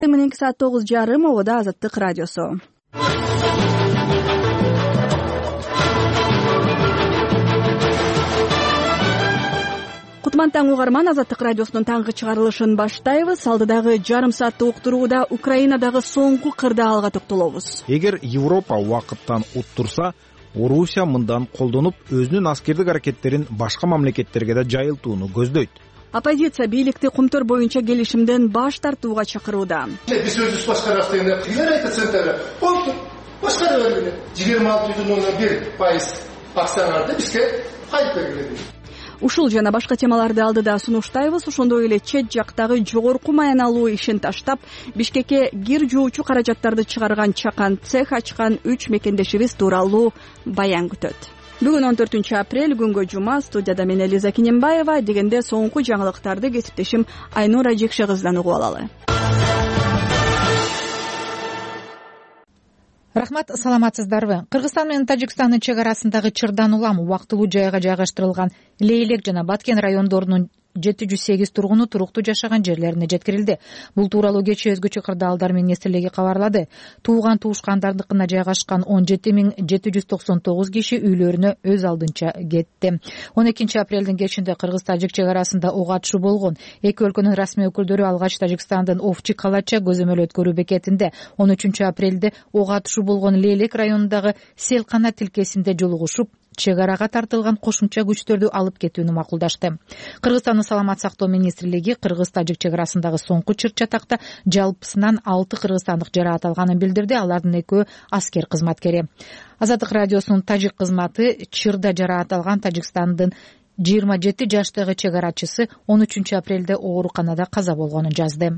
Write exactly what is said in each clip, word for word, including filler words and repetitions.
Мененки саат тогуз жарым обода Азаттык радиосу. Кутман таң угарман, Азаттык радиосунун таңкы чыгарылышын баштайбыз. Алдыдагы жарым сааттык уктурууда Украинадагы соңку кырдаалга токтолобуз. Эгер Европа убакыттан уттурса, Орусия мындан колдонуп, өзүнүн аскердик аракеттерин башка мамлекеттерге да жайылтууну көздөйт. Оппозиция бийликти кумтөр боюнча келишимден баш тартууга чакырууда. Биз өзүбүз башкарабыз дегенде кыйнар айтат центрде. Болду, башкара бергиле. жыйырма алты бүтүн ондон бир пайыз акчаңарды бизге кайтып бергиле. Ушул жана башка темаларды алдыда сунуштайбыз. Ошондой эле чет жактагы жогорку маяналуу ишин таштап, Бишкекке гир жуучу каражаттарды чыгарган чакан цех ачкан үч мекендешибиз тууралуу баян күтөт. Бүгүн он төртүнчү апрель, күнгө жума. Студияда мен Элиза Кинембаева. Дегенде соңку жаңылыктарды кесиптешим Айнура Жекше кыздан угуп алалы. Рахмат, саламатсыздарбы? Кыргызстан менен Тажикстандын чек арасындагы Чырдан улам убактылуу жайга жайгаштырылган Лейлек жана Баткен райондорунун жети жүз сегиз тургуну туруктуу жашаган жерлерине жеткирилди. Бул тууралуу кечээ өзгөчө кырдаалдар министрлиги кабарлады. Тууган туушкандардыкына жайгашкан он жети миң жети жүз токсон тогуз киши үйлөрүнө өз алдынча кетти. он экинчи апрелдин кечинде Кыргыз-Тажик чек арасында ок атышуу болгон. Эки өлкөнүн расмий өкүлдөрү алгач Тажикстандын Овчи Калача көзөмөл өткөрүү бекетинде он үчүнчү апрелде ок атышуу болгон Лейлек районундагы Селкана тилкесинде жолугушуп, чек арага тартылган кошумча күчтөрдү алып кетүүнү макулдашты. Кыргызстандын саламат сактоо министрлиги Кыргыз-Тажик чек арасындагы соңку чырт чатакта жалпысынан алты кыргызстандык жараат алганын билдирди. Алардын экөө аскер кызматкери. Азаттык радиосунун тажик кызматы чырда жараат алган Тажикстандын жыйырма жети жаштагы чек арачысы он үчүнчү апрелде ооруканада каза болгонун жазды.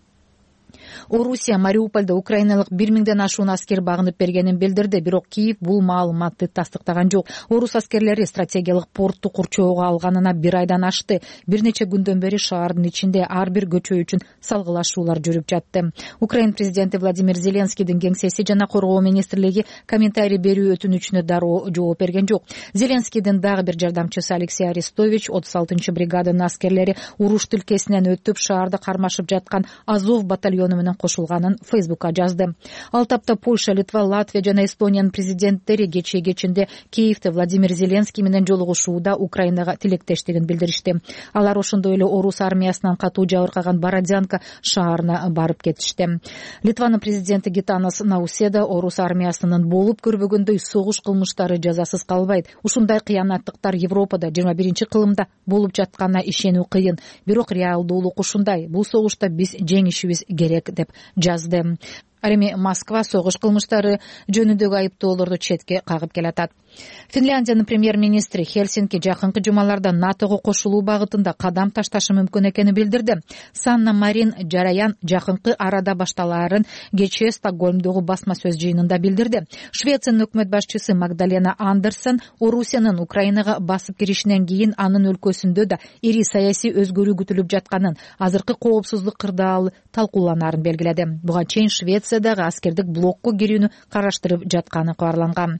Орусия Мариупольдо украиналык бир миңден ашуун аскер багынып бергенин билдирди, бирок Киев бул маалыматты тастыктаган жок. Орус аскерлери стратегиялык портту курчоого алганына бир айдан ашты. Бир нече күндөн бери шаардын ичинде ар бир көчө үчүн салгылашуулар жүрүп жатты. Украин президенти Владимир Зеленскийдин кеңсеси жана коргоо министрлиги комментарий берүү өтүнүчүнө дароо жооп берген жок. Зеленскийдин дагы бир жардамчысы Алексей Арестович отуз алтынчы бригаданын аскерлери уруш тилкесинен өтүп шаарда кармашып жаткан Азов батальону менен кошулганын Фейсбукка жазды. Ал тапта Польша, Литва, Латвия жана Эстониянын президенттери кечээ кечинде Киевде Владимир Зеленский менен жолугушууда Украинага тилектештигин билдиришти. Алар ошондой эле орус армиясынан катуу жабыркаган Бородянка шаарына барып кетишти. Литванын президенти Гитанас Науседа орус армиясынын болуп көрбөгөндөй согуш кылмыштары жазасыз калбайт. Ушундай кыянаттыктар Европада жыйырма биринчи кылымда болуп жатканына ишенүү кыйын. Бирок реалдуулук ушундай. Бул согушта биз жеңишибиз керек деп жазды. Ал эми Москва согуш кылмыштары жөнүндөгү айыптоолорду четке кагып келатат. Финляндиянын премьер-министри Хельсинки жакынкы жумаларда НАТОго кошулуу багытында кадам ташташы мүмкүн экенин билдирди. Санна Марин жараян жакынкы арада башталаарын кечээ Стокгольмдогу басма сөз жыйынында билдирди. Швециянын өкмөт башчысы Магдалена Андерсон Орусиянын Украинага басып киришинен кийин анын өлкөсүндө да ири саясий өзгөрүү күтүлүп жатканын, азыркы коопсуздук кырдаалы талкууланарын белгиледи. Буга чейин Швециядагы аскердик блокко кирүүнү караштырып жатканы кабарланган.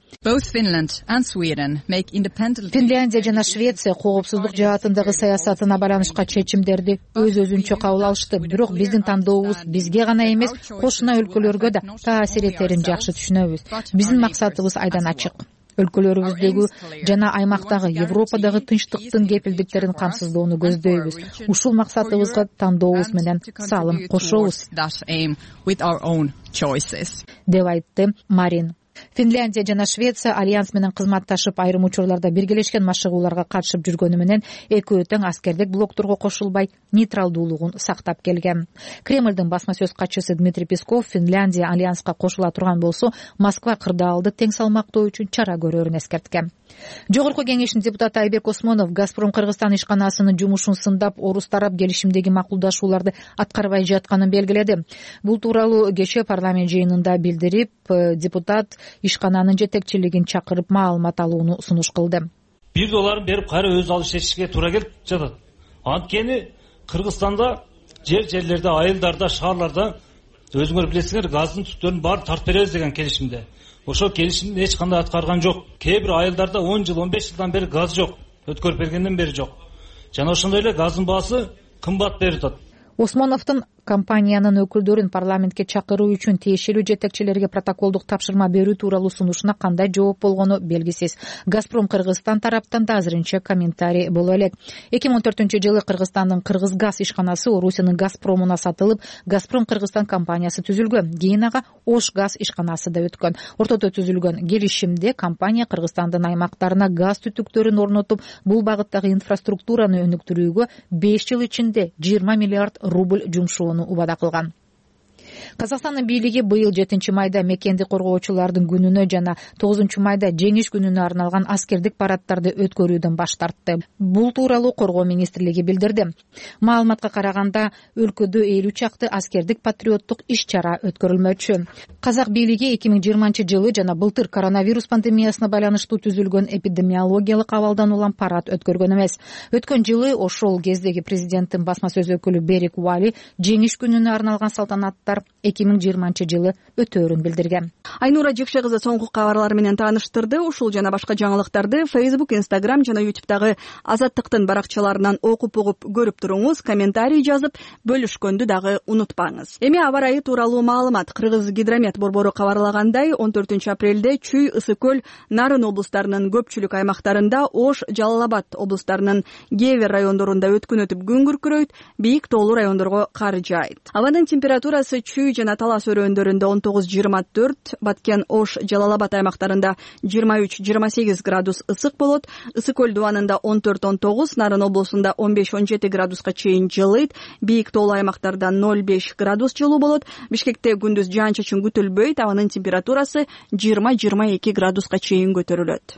Финляндия жана Швеция коопсуздук жаатындагы саясатына байланышкан чечимдерди өз өзүнчө кабыл алышты. Бирок биздин тандообуз бизге гана эмес, кошуна өлкөлөргө да таасир этерин жакшы түшүнөбүз. Биздин максатыбыз айдан ачык. Өлкөлөрүбүздөгү жана аймактагы Европадагы тынчтыктын кепилдиктерин камсыздоону көздөйбүз. Ушул максатыбызга тандообуз менен салым кошобуз, деп айтты Марин. Финляндия жана Швеция альянс менен кызматташып, айрым учурларда биргелешкен машыгууларга катышып жүргөнү менен экөө тең аскердик блокторго кошулбай, нейтралдуулугун сактап келген. Кремлдин басма сөз катчысы Дмитрий Песков Финляндия альянска кошула турган болсо, Москва кырдаалды тең салмактоо үчүн чара көрөрүн эскерткен. Жогорку кеңештин депутаты Айбек Осмонов Газпром Кыргызстан ишканасынын жумушун сындап, орус тарап келишимдеги макулдашууларды аткарбай жатканын белгиледи. Бул тууралуу кечээ парламент жыйынында билдирип, депутат ишкананын жетекчилигин чакырып маалымат алууну сунуш кылды. бир долларын берип кайра өз алыш этишке туура келип жатат. Анткени Кыргызстанда жер жерлерде, айылдарда, шаарларда өзүңөр билесиңер, газдын түптөрүн баары тартып беребиз деген келишимде. Ошо келишимди эч кандай аткарган жок. Кээ бир айылдарда он жыл, он беш жылдан бери газ жок. Өткөрүп бергенден бери жок. Жана ошондой эле газдын баасы кымбат берип атат. Осмоновдун компаниянын өкүлдөрүн парламентке чакыруу үчүн тиешелүү жетекчилерге протоколдук тапшырма берүү тууралуу сунушуна кандай жооп болгону белгисиз. Газпром Кыргызстан тараптан да азырынча комментарий боло элек. эки миң он төртүнчү жылы Кыргызстандын Кыргызгаз ишканасы Орусиянын Газпромуна сатылып, Газпром Кыргызстан компаниясы түзүлгөн. Кийин ага Ош газ ишканасы да өткөн. Ортодо түзүлгөн келишимде компания Кыргызстандын аймактарына газ түтүктөрүн орнотуп, бул багыттагы инфраструктураны өнүктүрүүгө беш жыл ичинде жыйырма миллиард рубль жумшоону убада кылган. Казакстандын бийлиги быйыл жетинчи майда мекенди коргоочулардын күнүнө жана тогузунчу майда жеңиш күнүнө арналган аскердик парадтарды өткөрүүдөн баш тартты. Бул тууралуу Коргоо министрлиги билдирди. Маалыматка караганда, өлкөдө элүү чакты аскердик патриоттук иш-чара өткөрүлмөкчү. Казак бийлиги эки миң жыйырманчы жылы жана былтыр коронавирус пандемиясына байланыштуу түзүлгөн эпидемиологиялык абалдан улам парад өткөргөн эмес. Өткөн жылы ошол кездеги президенттин басма сөз өкүлү Берик Уали жеңиш күнүнө арналган салтанаттар эки миң жыйырманчы жылы өтөөрүн билдирген. Айнура Жекше кызы соңку кабарлар менен тааныштырды. Ушул жана башка жаңылыктарды Facebook, Instagram жана YouTube'дагы Азаттыктын баракчаларынан окуп угуп көрүп туруңуз, комментарий жазып бөлүшкөндү дагы унутпаңыз. Эми аба ырайы тууралуу маалымат. Кыргыз гидромет борбору кабарлагандай, он төртүнчү апрелде Чүй, Ысык көл, Нарын облустарынын көпчүлүк аймактарында, Ош, Жалал Абад облустарынын кээ бир райондорунда өткөн өтүп күн күркүрөйт, бийик тоолуу райондорго кар жаайт. Абанын температурасы Чүй жана Талас өрөөндөрүндө он тогуз жыйырма төрт, Баткен, Ош, Жалал Абад аймактарында жыйырма үч жыйырма сегиз градус ысык болот. Ысык көл дубанында он төрт он тогуз, Нарын облусунда он беш он жети градуска чейин жылыйт. Бийик тоолуу аймактарда ноль беш градус жылуу болот. Бишкекте күндүз жаан-чачын күтүлбөйт. Абанын температурасы жыйырма жыйырма эки градуска чейин көтөрүлөт.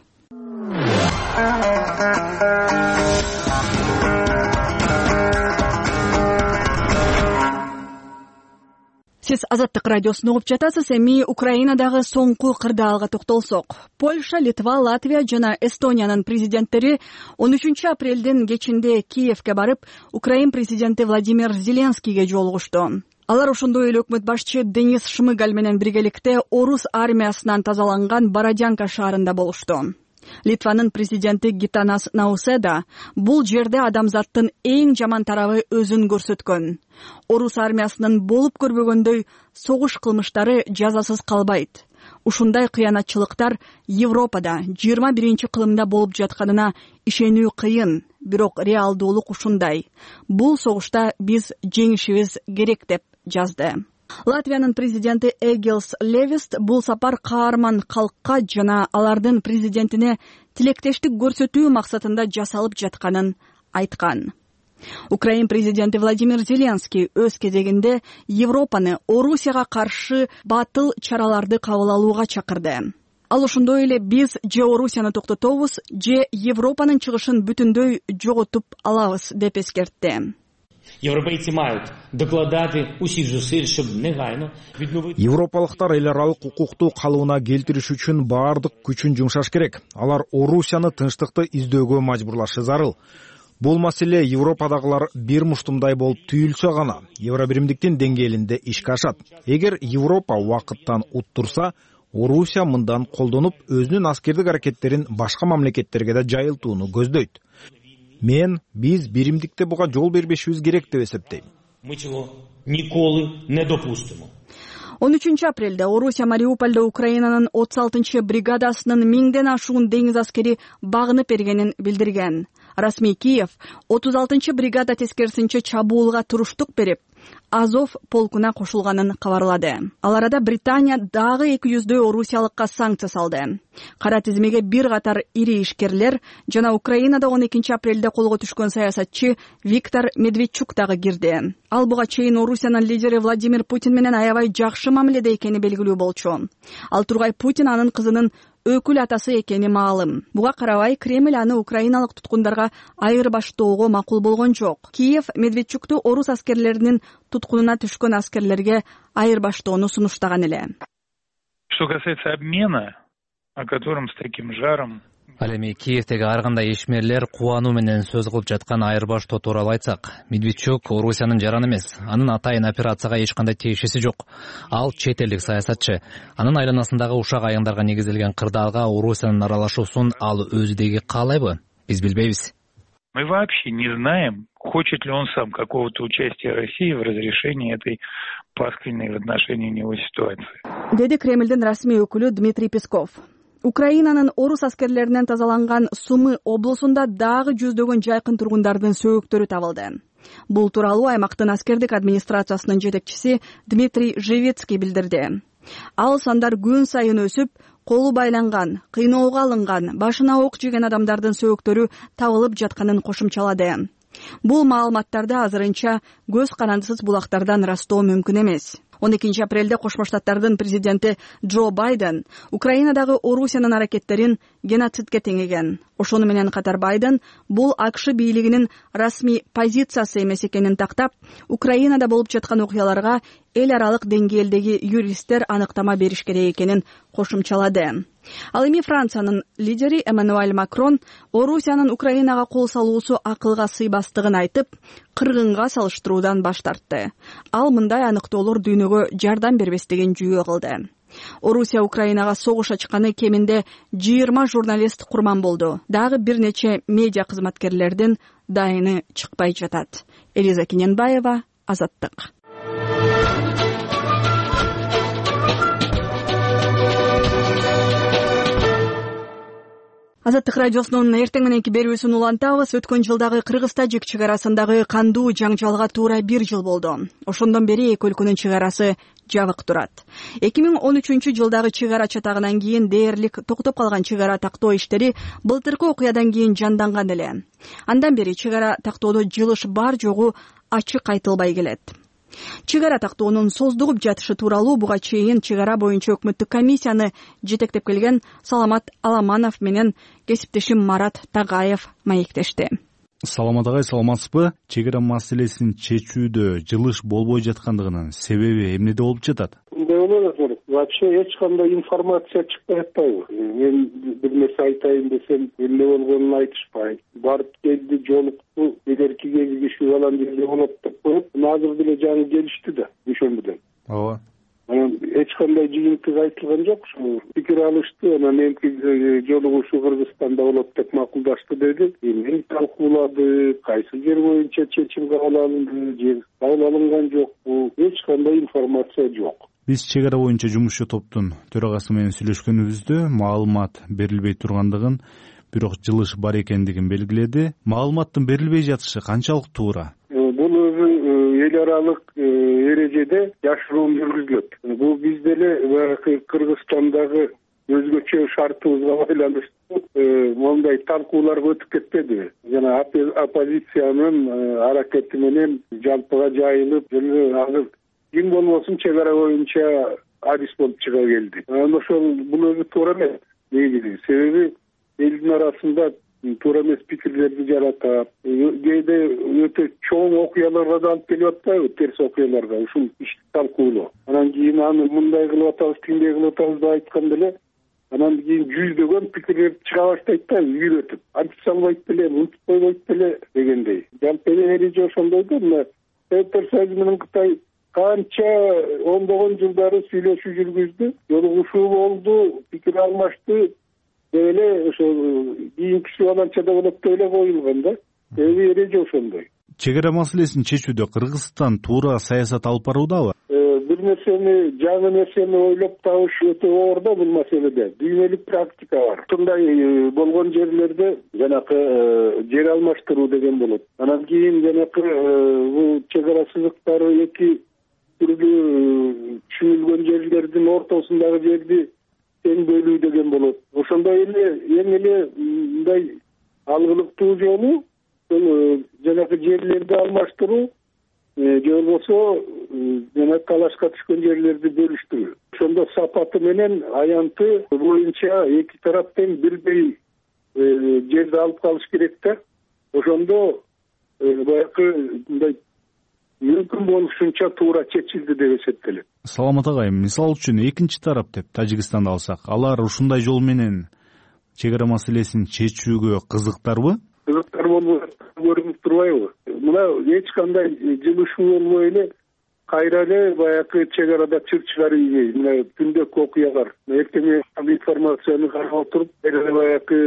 Сиз Азаттык радиосун угуп жатасыз. Эми Украинадагы соңку кырдаалга токтолсок. Польша, Литва, Латвия жана Эстониянын президенттери он үчүнчү апрелдин кечинде Киевке барып, Украин президенти Владимир Зеленскийге жолугушту. Алар ошондой эле өкмөт башчы Денис Шмыгаль менен биргеликте орус армиясынан тазаланган Бородянка шаарында болушту. Литванын президенти Гитанас Науседа бул жерде адамзаттын эң жаман тарабы өзүн көрсөткөн. Орус армиясынын болуп көрбөгөндөй согуш кылмыштары жазасыз калбайт. Ушундай кыянатчылыктар Европада жыйырма биринчи кылымда болуп жатканына ишенүү кыйын, бирок реалдуулук ушундай. Бул согушта биз жеңишибиз керек деп жазды. Латвиянын президенти Эгилс Левист бул сапар каарман калкка жана алардын президентине тилектештик көрсөтүү максатында жасалып жатканын айткан. Украин президенти Владимир Зеленский өз кезегинде Европаны Орусияга каршы батыл чараларды кабыл алууга чакырды. Ал ошондой эле биз же Орусияны токтотобуз, же Европанын чыгышын бүтүндөй жоготуп алабыз деп эскертти. Європейці мають докладати усіх зусиль, щоб негайно відновити. Европалыктар эл аралык укукту калыбына келтириш үчүн баардык күчүн жумшаш керек. Алар Орусияны тынчтыкты издөөгө мажбурлашы зарыл. Бул маселе Европадагылар бир муштумдай болуп түйүлсө гана Евробиримдиктин деңгээлинде ишке ашат. Эгер Европа убакыттан уттурса, Орусия мындан колдонуп, өзүнүн аскердик аракеттерин башка мамлекеттерге да жайылтууну көздөйт. Мен биз биримдикте буга жол бербешибиз керек деп эсептейм. Ми цього ніколи не допустимо. он үчүнчү апрелде Орусия Мариупольдо Украинанын отуз алтынчы бригадасынын миңден ашуун деңиз аскери багынып бергенин билдирген. Расмий Киев отуз алтынчы бригада тескерисинче чабуулга туруштук берип, Азов полкуна кошулганын кабарлады. Ал арада Британия дагы эки жүздөй орусиялыкка санкция салды. Кара тизмеге бир катар ири ишкерлер жана Украинада он экинчи апрелде колго түшкөн саясатчы Виктор Медведчук дагы кирди. Ал буга чейин Орусиянын лидери Владимир Путин менен аябай жакшы мамиледе экени белгилүү болчу. Ал тургай Путин анын кызынын өкүл атасы экени маалым. Буга карабай Кремль аны украиналык туткундарга айырбаштоого макул болгон жок. Киев Медведчукту орус аскерлеринин туткунуна түшкөн аскерлерге айырбаштоону сунуштаган эле. Что касается обмена, о котором с таким жаром Ал эми Киевдеги ар кандай ишмерлер кубануу менен сөз кылып жаткан айырбаштоо тууралуу айтсак, Медведчук Орусиянын жараны эмес. Анын атайын операцияга эч кандай тиешеси жок. Ал чет элдик саясатчы. Анын айланасындагы ушак айыңдарга негизделген кырдаалга Орусиянын аралашуусун ал өзү деги каалайбы? Биз билбейбиз. Мы вообще не знаем, хочет ли он сам какого-то участия России в разрешении этой пасквильной в отношении него ситуации. Деди Кремльдин расмий өкүлү Дмитрий Песков. Украинанын орус аскерлеринен тазаланган Сумы облусунда дагы жүздөгөн жайкын тургундардын сөөктөрү табылды. Бул тууралуу аймактын аскердик администрациясынын жетекчиси Дмитрий Живецкий билдирди. Ал сандар күн сайын өсүп, колу байланган, кыйноого алынган, башына ок жеген адамдардын сөөктөрү табылып жатканын кошумчалады. Бул маалыматтарды азырынча көз карандысыз булактардан ырастоо мүмкүн эмес. он экинчи апрелде Кошмо Штаттардын президенти Джо Байден Украинадагы Орусиянын аракеттерин геноцидке теңеген. Ошону менен катар Байден бул АКШ бийлигинин расмий позициясы эмес экенин тактап, Украинада болуп жаткан окуяларга эл аралык деңгээлдеги юристтер аныктама бериш керек экенин кошумчалады. Ал эми Франциянын лидери Эммануэль Макрон Орусиянын Украинага кол салуусу акылга сыйбастыгын айтып, кыргынга салыштыруудан баш тартты. Ал мындай аныктоолор дүйнөгө жардам бербестигин жүйө кылды. Орусия Украинага согуш ачканы кеминде жыйырма журналист курман болду. Дагы бир нече медиа кызматкерлердин дайыны чыкпай жатат. Элиза Кененбаева, Азаттык. Азаттык радиосунун эртең мененки берүүсүн улантабыз. Өткөн жылдагы Кыргыз-Тажик чек арасындагы кандуу жаңжалга туура бир жыл болду. Ошондон бери эки өлкөнүн чек арасы жабык турат. эки миң он үчүнчү жылдагы чек ара чатагынан кийин дээрлик токтоп калган чек ара тактоо иштери былтыркы окуядан кийин жанданган эле. Андан бери чек ара тактоодо жылыш бар жогу ачык айтылбай келет. Чек ара тактоонун создугуп жатышы тууралуу буга чейин чек ара боюнча өкмөттүк комиссияны жетектеп келген Саламат Аламанов менен кесиптешим Марат Тагаев маектешти. Саламат агай, саламатсызбы? Чек ара маселесин чечүүдө жылыш болбой жаткандыгынын себеби эмнеде болуп жатат? Вообще эч кандай информация чыкпай атпайбы. Мен бир нерсе айтайын десем, эмне болгонун айтышпайт. Барып келди, жолукту, эгерки келишип алам жерде болот деп коюп, азыр деле жаңы келишти да, ошондон. Ооба. Анан эч кандай жыйынтык айтылган жок. Ушу пикир алышты, анан меники жолугушуу Кыргызстанда болот деп макулдашты деди. Эми талкуулады, кайсы жер боюнча чечим кабыл алынды, же кабыл алынган жокпу, эч кандай информация жок. Биз чек ара боюнча жумушчу топтун төрагасы менен сүйлөшкөнүбүздө маалымат берилбей тургандыгын, бирок жылыш бар экендигин белгиледи. Маалыматтын берилбей жатышы канчалык туура? Бул өзү эл аралык эрежеде жашыруун жүргүзүлөт. Бул бизде эле Кыргызстандагы өзгөчө шартыбызга байланыштуу мондай талкууларга өтүп кетпеди. Жана оппозициянын аракети менен жалпыга жайылып, азыр ким болбосун чек ара боюнча адис болуп чыга келди. Анан ошол бул өзү туура эмес. Негизи себеби элдин арасында туура эмес пикирлерди жаратат. Кээде өтө чоң окуяларга да алып келип атпайбы, терс окуяларга, ушул ишти талкуулоо. Анан кийин аны мындай кылып атабыз, тиндей кылып атабыз деп айткан деле, анан кийин жүздөгөн пикирлер чыга баштайт да, үйрөтүп. Антип салбайт беле, унутуп койбойт беле дегендей. Жалпы эреже ошондой да, мына Советтер Союзу менен Кытай канча ондогон жылдары сүйлөшүү жүргүздү, жолугушуу болду, пикир алмашты, эле ошо кийинки баланчада болот деп эле коюлган да. Эми эреже ошондой. Чек ара маселесин чечүүдө Кыргызстан туура саясат алып баруудабы? Бир нерсени, жаңы нерсени ойлоп табыш өтө оор да бул маселеде. Дүйнөлүк практика бар. Ушундай болгон жерлерде жанакы жер алмаштыруу деген болот. Анан кийин жанакы бул чек ара сызыктары эки түрдүү чүйүлгөн жерлердин ортосундагы жерди тең бөлүү деген болот. Ошондой эле эң эле мындай алгылыктуу жолу жанакы жерлерди алмаштыруу, же болбосо жана талашка түшкөн жерлерди бөлүштүрүү. Ошондо сапаты менен аянты боюнча эки тарап тең бирдей жерди алып калыш керек да. Ошондо баягы мындай мүмкүн болушунча туура чечилди деп эсептелет. Саламат агай, мисалы үчүн экинчи тарап деп Тажикстанды алсак, алар ушундай жол менен чек ара маселесин чечүүгө кызыктарбы? Кызыктар болуп көрүнүп турбайбы? Мына эч кандай жылышуу болбой эле кайра эле баягы чек арада чыр-чыгар ийбей мына күндөгү окуялар эртең информацияны карап отуруп эле баягы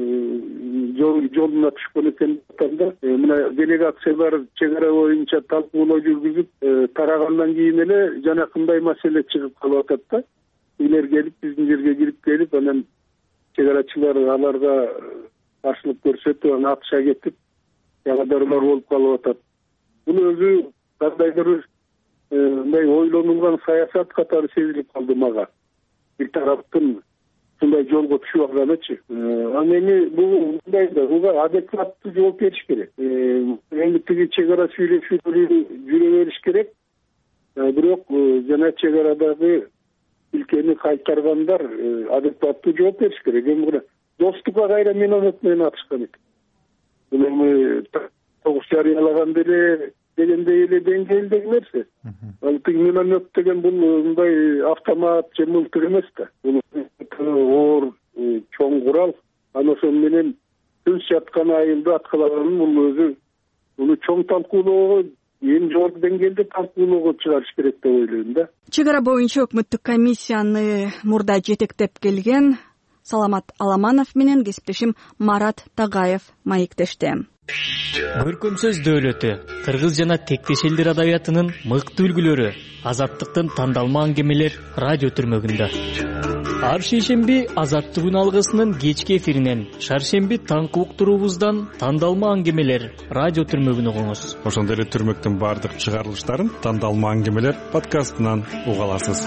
жолуна түшкөн экен деп атам да. Мына делегациялар чек ара боюнча талкуулоо жүргүзүп тарагандан кийин эле жанакындай маселе чыгып калып атат да. Үйлер келип биздин жерге кирип келип анан чек арачылар аларга каршылык көрсөтүп анан атыша кетип ягадарлар болуп калып атат. Бул өзү кандайдыр мындай ойлонулган саясат катары сезилип калды мага. Бир тараптын мындай жолго түшүп алганычы. Анан эми бул мындай да, буга адекваттуу жооп бериш керек. Эми тиги чек ара сүйлөшүүлөрү жүрө бериш керек. Бирок жана чек арадагы ülkeni кайтаргандар адекваттуу жооп бериш керек. Эми мына достукка кайра миномет менен атышкан экен. Бул эми тогуз жарыялаган деле дегендей эле деңгээлдеги нерсе. Ал тиги миномет деген бул мындай автомат же мылтык эмес да. Бул оор чоң курал. Анан ошол менен түз жаткан айылды аткалаганын бул өзү буну чоң талкуулоого эң жогорку деңгээлде талкуулоого чыгарыш керек деп ойлойм да. Чек ара боюнча өкмөттүк комиссияны мурда жетектеп келген Саламат Аламанов менен кесиптешим Марат Тагаев маектешти. Көркөм сөз дөөлөтү, кыргыз жана тектеш элдер адабиятынын мыкты үлгүлөрү, азаттыктын тандалма аңгемелер радио түрмөгүндө. Ар шейшемби Азаттыгын алгысынын кечки эфиринен, шаршемби таңкы уктуруубуздан тандалма аңгемелер радио түрмөгүн угуңуз. Ошондой эле түрмөктүн бардык чыгарылыштарын тандалма аңгемелер подкастынан уга аласыз.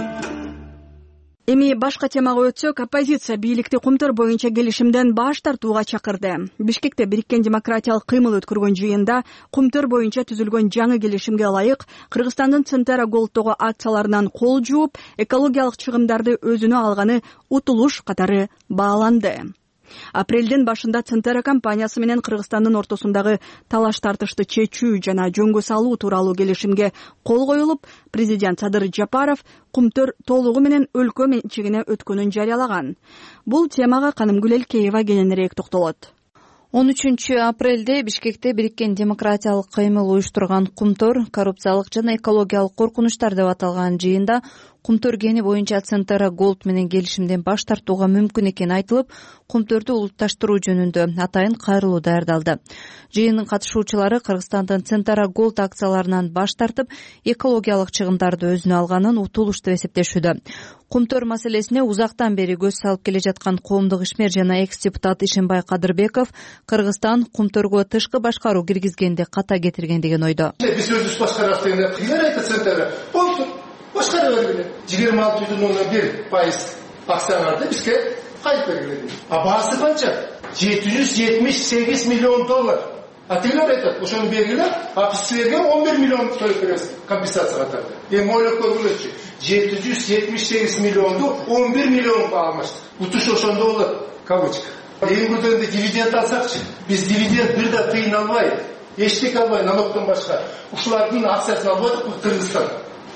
Эми башка темага өтсөк, оппозиция бийликти Кумтөр боюнча келишимден баш тартууга чакырды. Бишкекте Бириккен демократиялык кыймыл өткөргөн жыйында Кумтөр боюнча түзүлгөн жаңы келишимге ылайык Кыргызстандын Центара Голдтогу акцияларынан кол жууп, экологиялык чыгымдарды өзүнө алганы утулуш катары бааланды. Апрелдин башында Центара компаниясы менен Кыргызстандын ортосундагы талаш тартышты чечүү жана жөнгө салуу тууралуу келишимге кол коюлуп, президент Садыр Жапаров Кумтөр толугу менен өлкө менчигине өткөнүн жарыялаган. Бул темага Канымгүл Элкеева кененирээк токтолот. он үчүнчү апрелде Бишкекте Бириккен демократиялык кыймыл уюштурган Кумтөр коррупциялык жана экологиялык коркунучтар деп аталган жыйында Кумтөр кени боюнча Центара Голд менен келишимден баш тартууга мүмкүн экени айтылып, Кумтөрдү улутташтыруу жөнүндө атайын кайрылуу даярдалды. Жыйындын катышуучулары Кыргызстандын Центара Голд акцияларынан баш тартып, экологиялык чыгымдарды өзүнө алганын утулуш деп эсептешүүдө. Кумтөр маселесине узактан бери көз салып келе жаткан коомдук ишмер жана экс-депутат Ишенбай Кадырбеков Кыргызстан Кумтөргө тышкы башкаруу киргизгенди ката кетирген деген ойдо. Биз өзүбүз башкарабыз дегенде кыйнар айтат Центара. Болду. Башкара бергиле. жыйырма алты бүтүн ондон бир пайыз акцияларды бизге кайтып бергиле. А баасы канча? жети жүз жетимиш сегиз миллион доллар. А тилер айтат, ошону бергиле, а биз силерге он бир миллион төлөп беребиз компенсация катары. Эми ойлоп көргүлөчү. жети жүз жетимиш сегиз миллионду он бир миллионго алмаштык. Утуш ошондо болот. Кавычка. Эң көтөрүндө дивиденд алсакчы, биз дивиденд бир да тыйын албай, эчтеке албай налогдон башка ушулардын акциясын алып атып Кыргызстан.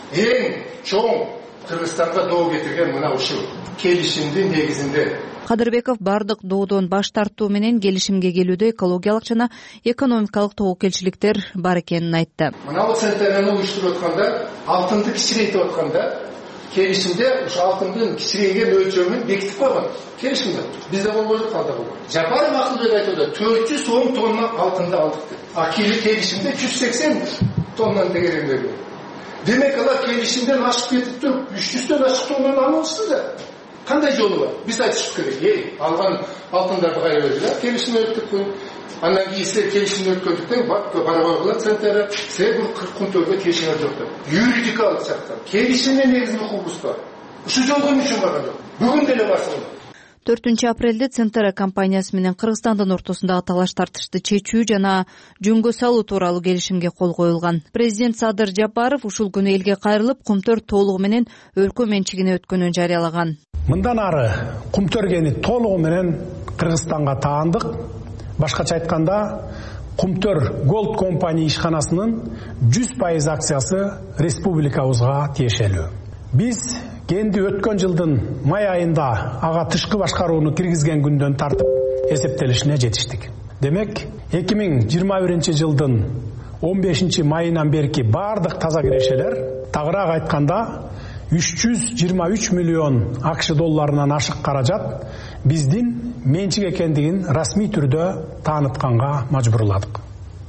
Эң чоң Кыргызстанга доо кетирген мына ушул келишимдин негизинде. Кадырбеков бардык доодон баш тартуу менен келишимге келүүдө экологиялык жана экономикалык тобокелчиликтер бар экенин айтты. Мына Центраны уюштуруп атканда, алтынды кичирейтип атканда, келишимде ушу алтындын кичирейген өлчөмүн бекитип койгон. Келишимде бизде болбойт калды бул. Жапаров акылдуу айтты, төрт жүз он тонна алтынды алдык деп. А келишимде жүз сексен тоннаны тегереңдеди. Демек алар келишимден ашып кетип туруп, үч жүздөн ашык тоннаны алышты да. Кандай жолу бар? Биз айтышып керек. Эй, алган алтындарды кайра бергиле, келишим өттүк кой. Андан кийин силер келишим өткөндүктөн бара койгула Центара, силер бул Кумтөргө келишим жок деп. Юридикалык жактан келишимге негизинен укугубуз бар. Ушу жолго эмне үчүн барган жок? Бүгүн деле барсың. төртүнчү апрелде Центара компаниясы менен Кыргызстандын ортосундагы талаш тартышты чечүү жана жөнгө салуу тууралуу келишимге кол коюлган. Президент Садыр Жапаров ушул күнү элге кайрылып, Кумтөр толугу менен өлкө менчигине өткөнүн жарыялаган. Мындан ары Кумтөр кени толугу менен Кыргызстанга таандык. Башкача айтканда, Кумтөр Голд компания ишканасынын жүз пайыз акциясы республикабызга тиешелүү. Биз кенди өткөн жылдын май айында ага тышкы башкарууну киргизген күндөн тартып эсептелишине жетиштик. Демек, эки миң жыйырма биринчи жылдын он бешинчи майынан берки бардык таза кирешелер тагыраак айтканда үч жүз жыйырма үч миллион акш долларынан ашык каражат биздин менчик экендигин расмий түрдө таанытканга мажбурладык.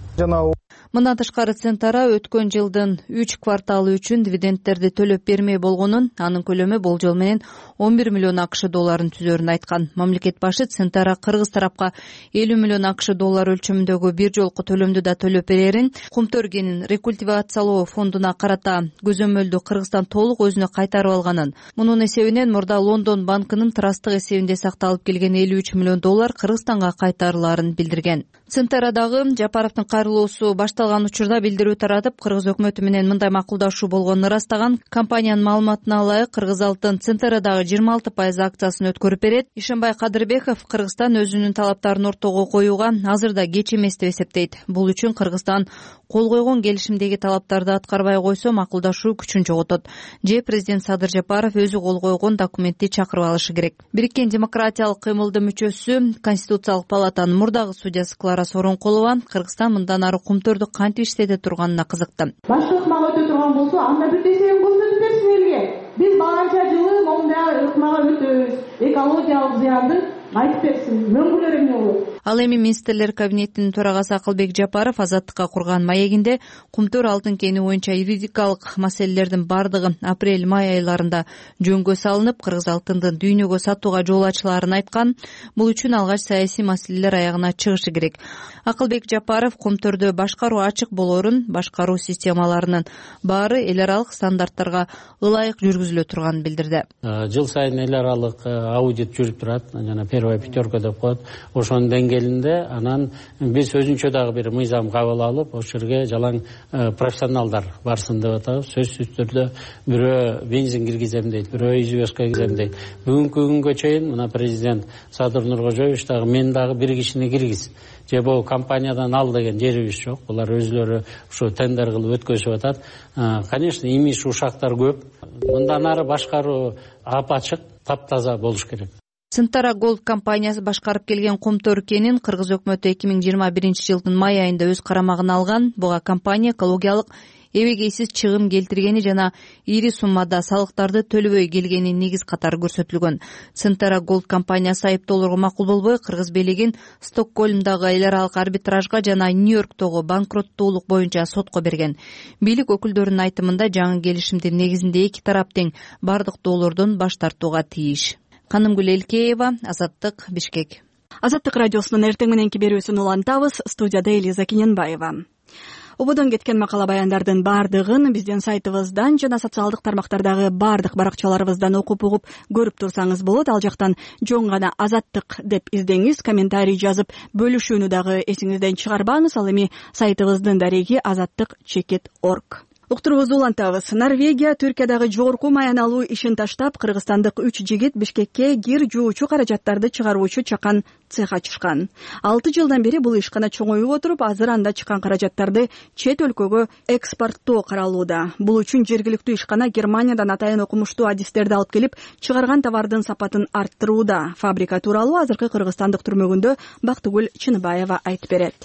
Мындан тышкары Центара өткөн жылдын үч кварталы үчүн дивидендтерди төлөп бермей болгонун, анын көлөмү болжол менен он бир миллион акш долларын түзөрүн айткан. Мамлекет башы Центара кыргыз тарапка элүү миллион акш доллары өлчөмүндөгү бир жолку төлөмдү да төлөп берерин, кумтөргенин рекультивациялоо фондуна карата көзөмөлдү Кыргызстан толук өзүнө кайтарып алганын, мунун эсебинен мурда Лондон банкынын трасттык эсебинде сакталып келген элүү үч миллион доллар Кыргызстанга кайтарылаарын билдирген. Центарадагы Жапаровдун кайрылуусу башталган учурда билдирүү таратып, Кыргыз өкмөтү менен мындай макулдашуу болгонун ырастаган. Компаниянын маалыматына ылайык, Кыргыз алтын Центарадагы жыйырма алты пайыз акциясын өткөрүп берет. Ишенбай Кадырбеков Кыргызстан өзүнүн талаптарын ортого коюуга азырда кеч эмес деп эсептейт. Бул үчүн Кыргызстан кол койгон келишимдеги талаптарды аткарбай койсо макулдашуу күчүн жоготот. Же президент Садыр Жапаров өзү кол койгон документти чакырып алышы керек. Бириккен демократиялык кыймылдын мүчөсү, Конституциялык палатанын мурдагы судьясы Клара Сооронкулова Кыргызстан мындан ары кумтөрдү кантип иштете турганына кызыкты. Башка ыкмак өтө турган болсо, анда бир текшерүүнү көрсөтүп берсин элге. Биз баланча жылы моундай ыкмага өтөбүз. Экологиялык зыянды айтып берсин, мөңгүлөр эмне болот. Ал эми министрлер кабинетинин төрагасы Акылбек Жапаров Азаттыкка курган маегинде кумтөр алтын кени боюнча юридикалык маселелердин бардыгы апрель-май айларында жөнгө салынып, Кыргыз алтындын дүйнөгө сатууга жол ачылаарын айткан. Бул үчүн алгач саясий маселелер аягына чыгышы керек. Акылбек Жапаров кумтөрдө башкаруу ачык болорун, башкаруу системаларынын баары эл аралык стандарттарга ылайык жүргүзүлө турганын билдирди. Жыл сайын эл аралык аудит жүрүп турат, жана первая пятерка деп коет. Ошонун деңгээлинде анан биз өзүнчө дагы бир мыйзам кабыл алып, ошол жерге жалаң профессионалдар барсын деп атабыз. Сөзсүз түрдө бирөө бензин киргизем дейт, бирөө известка киргизем дейт. Бүгүнкү күнгө чейин мына президент Садыр Нуркожоевич дагы мен дагы бир кишини киргиз, же бул компаниядан ал деген жерибиз жок. Булар өзүлөрү ушу тендер кылып өткөзүп атат. Конечно, имиш ушактар көп. Мындан ары башкаруу апачык, таптаза болуш керек. Центара Голд компаниясы башкарып келген кумтөр кенин Кыргыз өкмөтү эки миң жыйырма биринчи жылдын май айында өз карамагына алган. Буга компания экологиялык эбегейсиз чыгым келтиргени жана ири суммада салыктарды төлөбөй келгени негиз катары көрсөтүлгөн. Центара Голд компаниясы айыптоолорго макул болбой, Кыргыз бийлигин Стокгольмдагы эл аралык арбитражга жана Нью-Йорктогу банкроттуулук боюнча сотко берген. Бийлик өкүлдөрүнүн айтымында жаңы келишимдин негизинде эки тарап тең бардык доолордон баш тартууга тийиш. Канымгүл Элкеева, Азаттык, Бишкек. Азаттык радиосунун эртең мененки берүүсүн улантабыз. Студияда Элиза Кененбаева. Ободон кеткен макала баяндардын бардыгын биздин сайтыбыздан жана социалдык тармактардагы бардык баракчаларыбыздан окуп угуп көрүп турсаңыз болот. Ал жактан жон гана Азаттык деп издеңиз, комментарий жазып бөлүшүүнү дагы эсиңизден чыгарбаңыз. Ал эми сайтыбыздын дареги азаттык чекит точка орг. Уктурубузду улантабыз. Норвегия Түркиядагы жогорку маян алуу ишин таштап, кыргызстандык үч жигит Бишкекке кир жуучу каражаттарды чыгаруучу чакан цех ачышкан. алты жылдан бери бул ишкана чоңоюп отуруп, азыр анда чыккан каражаттарды чет өлкөгө экспорттоо каралууда. Бул үчүн жергиликтүү ишкана Германиядан атайын окумуштуу адистерди алып келип, чыгарган товардын сапатын арттырууда. Фабрика тууралуу азыркы кыргызстандык түрмөгүндө Бактыгүл Чыныбаева айтып берет.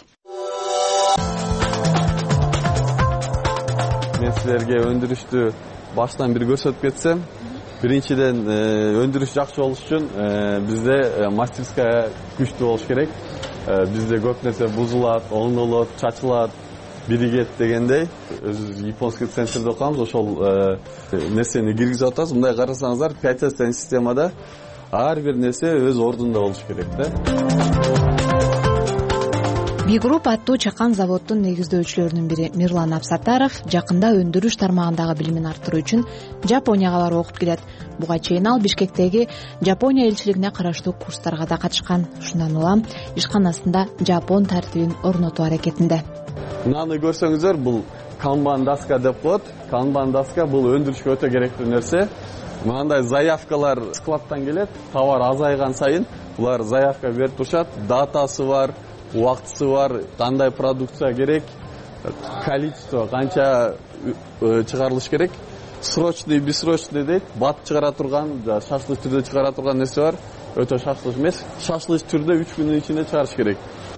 Мен силерге өндүрүштү баштан бир көрсөтүп кетсем, биринчиден өндүрүш жакшы болуш үчүн бизде мастерская күчтүү болуш керек. Бизде көп нерсе бузулат, оңдолот, чачылат, биригет дегендей. Өз японский центрде окуганбыз, ошол нерсени киргизип атабыз. Мындай карасаңыздар, пять эстен системада ар бир нерсе өз ордунда болуш керек да. Бигруп аттуу чакан заводдун негиздөөчүлөрүнүн бири Мирлан Абсаттаров жакында өндүрүш тармагындагы билимин арттыруу үчүн Жапонияга барып окуп келет. Буга чейин ал Бишкектеги Жапония элчилигине караштуу курстарга да катышкан. Ушундан улам ишканасында жапон тартибин орнотуу аракетинде. Мынаны көрсөңүздөр, бул канбан доска деп коет. Канбан доска бул өндүрүшкө өтө керектүү нерсе. Мындай заявкалар складтан келет, товар азайган сайын булар заявка берип турушат, датасы бар, убактысы бар, кандай продукция керек, количество канча чыгарылыш керек, срочный, бессрочный дейт, бат чыгара турган, шашлык түрдө чыгара турган нерсе бар, өтө шашлык эмес, шашлык түрдө үч күндүн ичинде чыгарыш керек.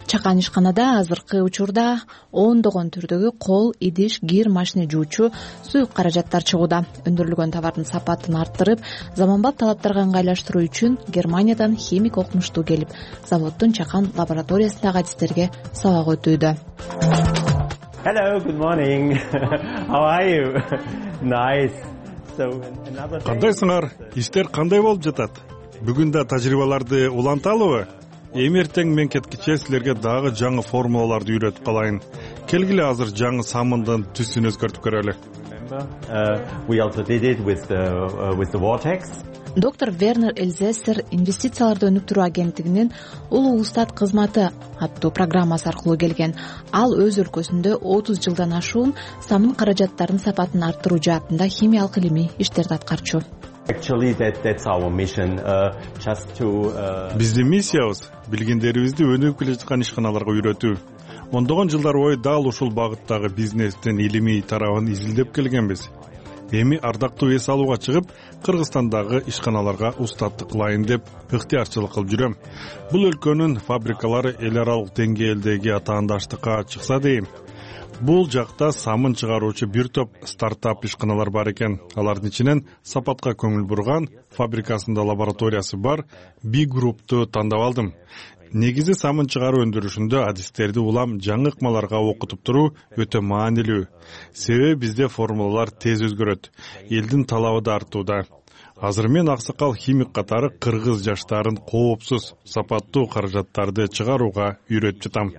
Чакан ишканада азыркы учурда ондогон түрдөгү кол, идиш, кир, машина жуучу суюк каражаттар чыгууда. Өндүрүлгөн товардын сапатын арттырып, заманбап талаптарга ыңгайлаштыруу үчүн Германиядан химик окумуштуу келип, заводдун Чакан лабораториясындагы адистерге сабак өтүүдө. Hello, good morning. How are you? Nice. Кандайсыңар? Иштер кандай болуп жатат? Бүгүн да тажрыйбаларды уланталыбы? Эми эртең мен кеткиче силерге дагы жаңы формулаларды үйрөтүп калайын. Келгиле азыр жаңы самындын түсүн өзгөртүп көрөлү. We also did it with the with the vortex. Доктор Вернер Эльзессер инвестицияларды өнүктүрүү агенттигинин улуу устат кызматы аттуу программасы аркылуу келген. Ал өз өлкөсүндө отуз жылдан ашуун самын каражаттарынын сапатын арттыруу жаатында химиялык илимий иштерди аткарчу. Actually that that's our mission just to Биздин миссиябыз билгендерибизди өнүгүп келе жаткан ишканаларга үйрөтүү. Ондогон жылдар бою дал ушул багыттагы бизнестин илимий тарабын изилдеп келгенбиз. Эми ардактуу эс алууга чыгып, Кыргызстандагы ишканаларга устаттык кылайын деп ыктыярчылык кылып жүрөм. Бул өлкөнүн фабрикалары эл аралык деңгээлдеги атаандаштыкка чыкса дейм. Бул жакта самын чыгаруучу бир топ стартап ишканалар бар экен. Алардын ичинен сапатка көңүл бурган, фабрикасында лабораториясы бар Би группту тандап алдым. Негизи самын чыгаруу өндүрүшүндө адистерди улам жаңы ыкмаларга окутуп туруу өтө маанилүү. Себеби бизде формулалар тез өзгөрөт. Элдин талабы да артууда. Азыр мен аксакал химик катары кыргыз жаштарын коопсуз, сапаттуу каражаттарды чыгарууга үйрөтүп жатам.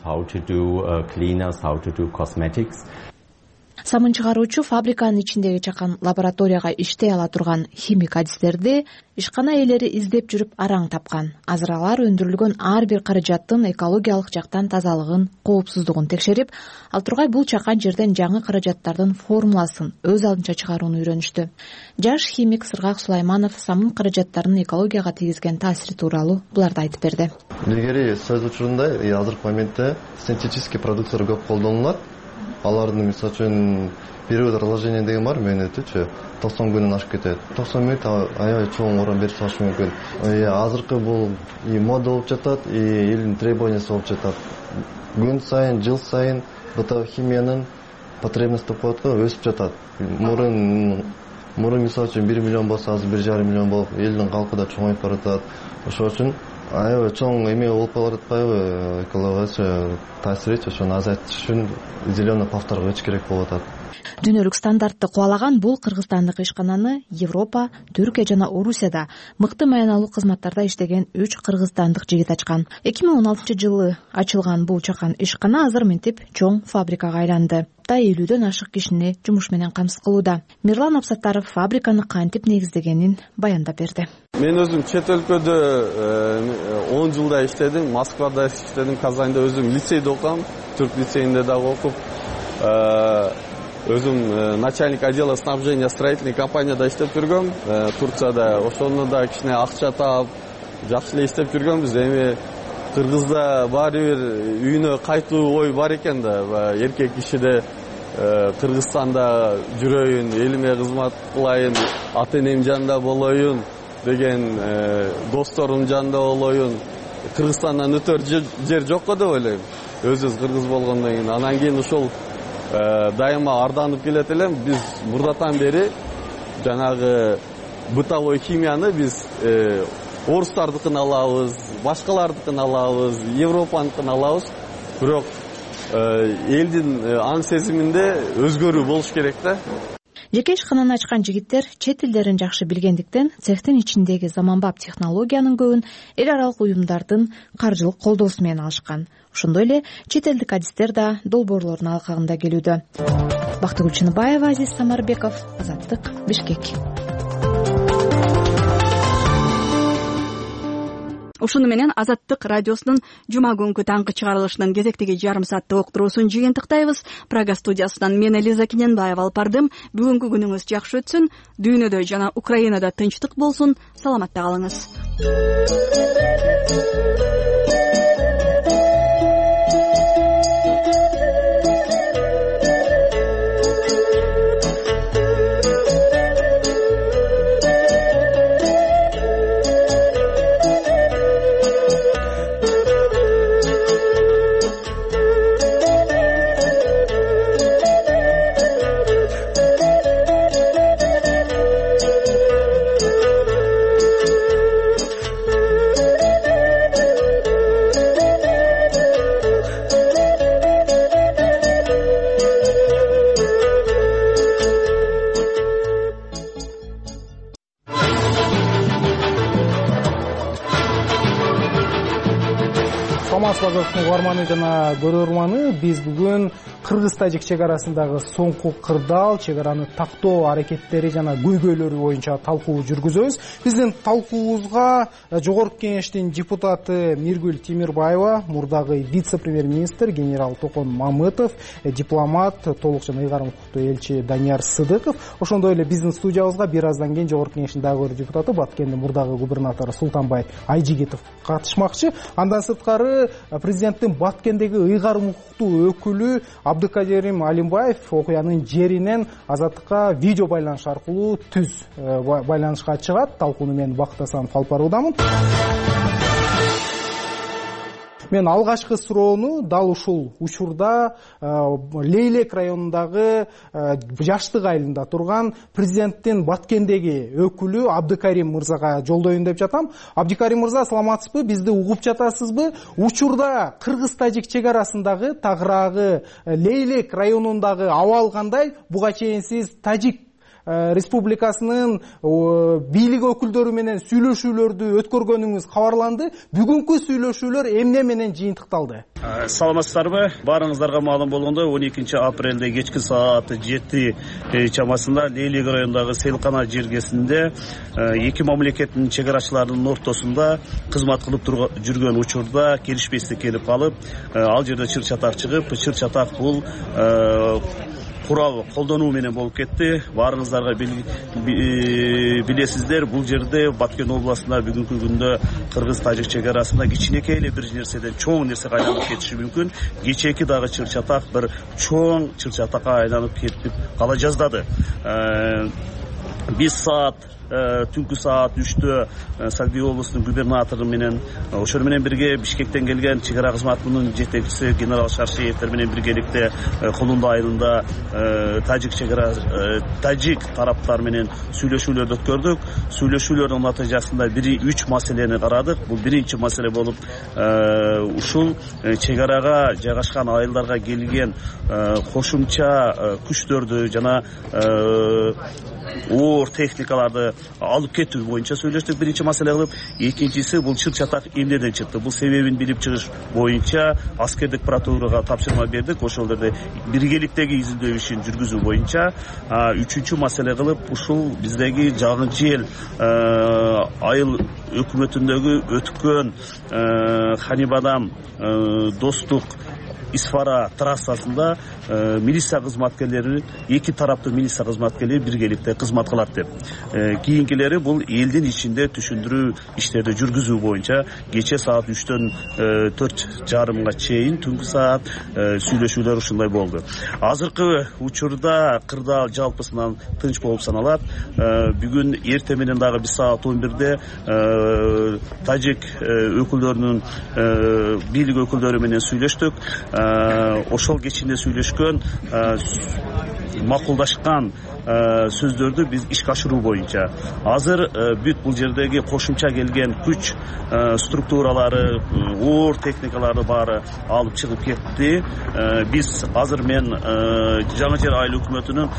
Самын чыгаруучу фабриканын ичиндеги Чакан лабораторияга иштей ала турган химик адистерди ишкана ээлери издеп жүрүп араң тапкан. Азыр алар өндүрүлгөн ар бир каражаттын экологиялык жактан тазалыгын, коопсуздугун текшерип, ал тургай бул чакан жерден жаңы каражаттардын формуласын өз алдынча чыгарууну үйрөнүштү. Жаш химик Сыргак Сулайманов самын каражаттарынын экологияга тийгизген таасири тууралуу буларды айтып берди. Илгери сөз учурунда азыркы моментте синтетический продукттар көп колдонулат. Алардын мисалы үчүн период разложения деген бар, менетичи токсон күнүн ашып кетет. токсон мүнөт аябай чоң орун берип салышы мүмкүн. Азыркы бул и мода болуп жатат, и элдин требованиясы болуп жатат. Күн сайын, жыл сайын бытовой химиянын потребности деп коет го, өсүп жатат. Мурун мурун мисалы үчүн бир миллион болсо, азыр бир жарым миллион болуп, элдин калкы да чоңоюп баратат. Ошол үчүн аябай чоң эме болуп калып атпайбы, экологияга таасир этип, ошону азайтыш үчүн зеленый повторго өтүш керек болуп атат. Дүйнөлүк стандартты кубалаган бул кыргызстандык ишкананы Европа, Түркия жана Орусияда мыкты маяналуу кызматтарда иштеген үч кыргызстандык жигит ачкан. эки миң он алтынчы жылы ачылган бул Чакан ишкана азыр мынтип чоң фабрикага айланды. Та элүүдөн ашык кишини жумуш менен камсыз кылууда. Мирлан Абсаттаров фабриканы кантип негиздегенин баяндап берди. Мен өзүм чет өлкөдө он жылда иштедим, Москвада иштедим, Казанда өзүм лицейде окугам, Түрк лицейинде дагы окуп, өзүм начальник отдела снабжения строительный компанияда иштеп жүргөм, Турцияда. Ошону да кичине акча таап, жакшы эле иштеп жүргөнбүз. Эми Кыргызда баары бир үйүнө кайтуу ой бар экен да, эркек кишиде Кыргызстанда жүрөйүн, элиме кызмат кылайын, ата-энем жанында болоюн деген, досторум жанында болоюн. Кыргызстандан өтөр жер жок го деп ойлойм. Өзүбүз кыргыз болгондон кийин, анан кийин ушул дайыма арданып келет элем. Биз мурдатан бери жанагы бытовой химияны биз орустардыкын алабыз, башкалардыкын алабыз, Европаныкын алабыз. Бирок элдин аң сезиминде өзгөрүү болуш керек да. Жеке ишкананы ачкан жигиттер чет тилдерин жакшы билгендиктен цехтин ичиндеги заманбап технологиянын көбүн эл аралык уюмдардын каржылык колдоосу менен алышкан. Ошондой эле чет элдик адистер да долбоорлордун алкагында келүүдө. Бактыгүл Чыныбаева, Азиз Самарбеков, Азаттык, Бишкек. Ушуну менен Азаттык радиосунун жума күнкү таңкы чыгарылышынын кезектеги жарым сааттык уктуруусун жыйынтыктайбыз. Прага студиясынан мен Элиза Кененбаева алып бардым. Бүгүнкү күнүңүз жакшы өтсүн, дүйнөдө жана Украинада тынчтык болсун. Саламатта калыңыз. камаз базовдун угарманы жана көрөрманы, биз бүгүн Кыргыз-Тажик чек арасындагы соңку кырдаал, чек араны тактоо аракеттери жана көйгөйлөрү боюнча талкуу жүргүзөбүз. Биздин талкуубузга Жогорку Кеңештин депутаты Миргүл Темирбаева, мурдагы вице-премьер-министр генерал Токон Мамытов, дипломат, толук жана ыйгарым укуктуу элчи Данияр Сыдыков, ошондой эле биздин студиябызга бир аздан кийин Жогорку Кеңештин дагы бир депутаты, Баткендин мурдагы губернатору Султанбай Айжигитов катышмакчы. Андан сырткары президенттин Баткендеги ыйгарым укуктуу өкүлү Абдыкадирим Алимбаев окуянын жеринен Азаттыкка видео байланыш аркылуу түз байланышка чыгат. Талкууну мен Бакыт Асанов алып баруудамын. Мен алгачкы суроону дал ушул учурда Лейлек районундагы Жаштык айылында турган президенттин Баткендеги өкүлү Абдыкарим мырзага жолдоюн деп жатам. Абдыкарим мырза, саламатсызбы? Бизди угуп жатасызбы? Учурда Кыргыз-Тажик чек арасындагы тагыраагы Лейлек районундагы абал кандай? Буга чейин сиз Тажик республикасынын бийлик өкүлдөрү менен сүйлөшүүлөрдү өткөргөнүңүз кабарланды. Бүгүнкү сүйлөшүүлөр эмне менен жыйынтыкталды? Саламатсыздарбы? Баарыңыздарга маалым болгондой, он экинчи апрелде кечки саат жети чамасында Лейлек районундагы Селкана жергесинде эки мамлекеттин чек арачыларынын ортосунда кызмат кылып жүргөн учурда келишпестик келип калып, ал жерде чыр-чатак чыгып, чыр-чатак бул курал колдонуу менен болуп кетти. Баарыңыздарга билесиздер, бул жерде Баткен областында бүгүнкү күндө Кыргыз-Тажик чек арасында кичинекей эле бир нерседен чоң нерсеге айланып кетиши мүмкүн. Кечээки дагы чыр-чатак бир чоң чыр-чатакка айланып кетип кала жаздады. Биз саат түнкү саат үчтө Сагдый областынын губернатору менен, ошол менен бирге Бишкектен келген чек ара кызматынын жетекчиси генерал Шаршеевтер менен биргеликте Кулунда айылында Тажик чек ара Тажик тараптар менен сүйлөшүүлөрдү өткөрдүк. Сүйлөшүүлөрдүн натыйжасында бир үч маселени карадык. Бул биринчи маселе болуп, ушул чек арага жайгашкан айылдарга келген кошумча күчтөрдү жана оор техникаларды алып кетүү боюнча сүйлөштүк. Биринчи маселе кылып, экинчиси бул чыр-чатак эмнеден чыкты, бул себебин билип чыгыш боюнча аскердик прокуратурага тапшырма бердик. Ошол жерде биргеликтеги изилдөө ишин жүргүзүү боюнча. Үчүнчү маселе кылып, ушул биздеги жагынчы эл айыл өкмөтүндөгү өткөн Ханибадам Достук Исфара трассасында милиция кызматкерлери, эки тараптын милиция кызматкерлери биргеликте кызмат кылат деп. Кийинкилери бул элдин ичинде түшүндүрүү иштерди жүргүзүү боюнча кече саат үчтөн төрт жарымга чейин түнкү саат сүйлөшүүлөр ушундай болду. Азыркы учурда кырдаал жалпысынан тынч болуп саналат. Бүгүн эртең менен дагы биз саат он бирде Тажик өкүлдөрүнүн бийлик өкүлдөрү менен сүйлөштүк. Ошол кечинде сүйлөшкөн, макулдашкан сөздөрдү биз ишке ашыруу боюнча. Азыр бүт бул жердеги кошумча келген күч структуралары, оор техникаларды баары алып чыгып кетти. Биз азыр мен Жаңы Жер айыл өкмөтүнүн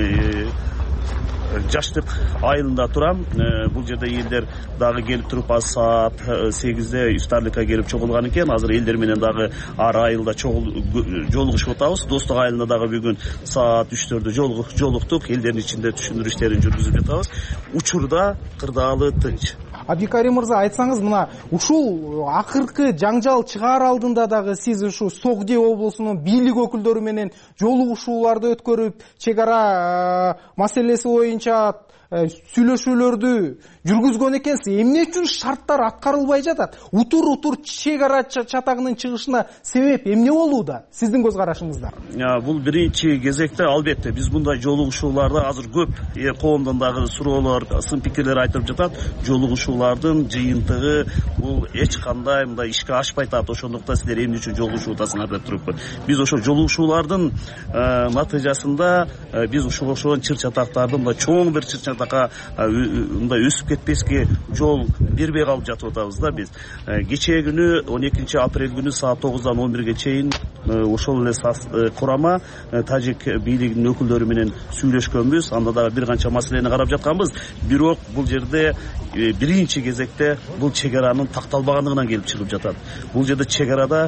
Жаштык айылында турам. Бул жерде элдер дагы келип туруп, саат сегизде ифтарлыкка келип чогулган экен. Азыр элдер менен дагы ар айылда жолугушуп атабыз. Достук айылында дагы бүгүн саат үчтөрдө жолуктук. Элдердин ичинде түшүндүрүү иштерин жүргүзүп жатабыз. Учурда кырдаалы тынч. Абдыкарим мырза, айтсаңыз, мына ушул акыркы жаңжал чыгаар алдында дагы сиз ушу Согди облусунун бийлик өкүлдөрү менен жолугушууларды өткөрүп, чек ара маселеси боюнча сүйлөшүүлөрдү жүргүзгөн экенсиз. Эмне үчүн шарттар аткарылбай жатат? Утур-утур чек ара чатагынын чыгышына себеп эмне болууда? Сиздин көз карашыңызда. Бул биринчи кезекте албетте биз мындай жолугушууларда азыр көп коомдон дагы суроолор, сын пикирлер айтылып жатат. Жолугушуулардын жыйынтыгы бул эч кандай мындай ишке ашпай атат. Ошондуктан силер эмне үчүн жолугушуп атасыңар деп туруппун. Биз ошо жолугушуулардын натыйжасында биз ушул ошол чыр-чатактарды мындай чоң бир чыр-чатак мындай өсүп кетпеске жол бербей калып жатып атабыз да биз. Кечээ күнү он экинчи апрель күнү саат тогуздан он бирге чейин ошол эле курама тажик бийлигинин өкүлдөрү менен сүйлөшкөнбүз, анда дагы бир канча маселени карап жатканбыз. Бирок бул жерде биринчи кезекте бул чек аранын такталбагандыгынан келип чыгып жатат. Бул жерде чек арада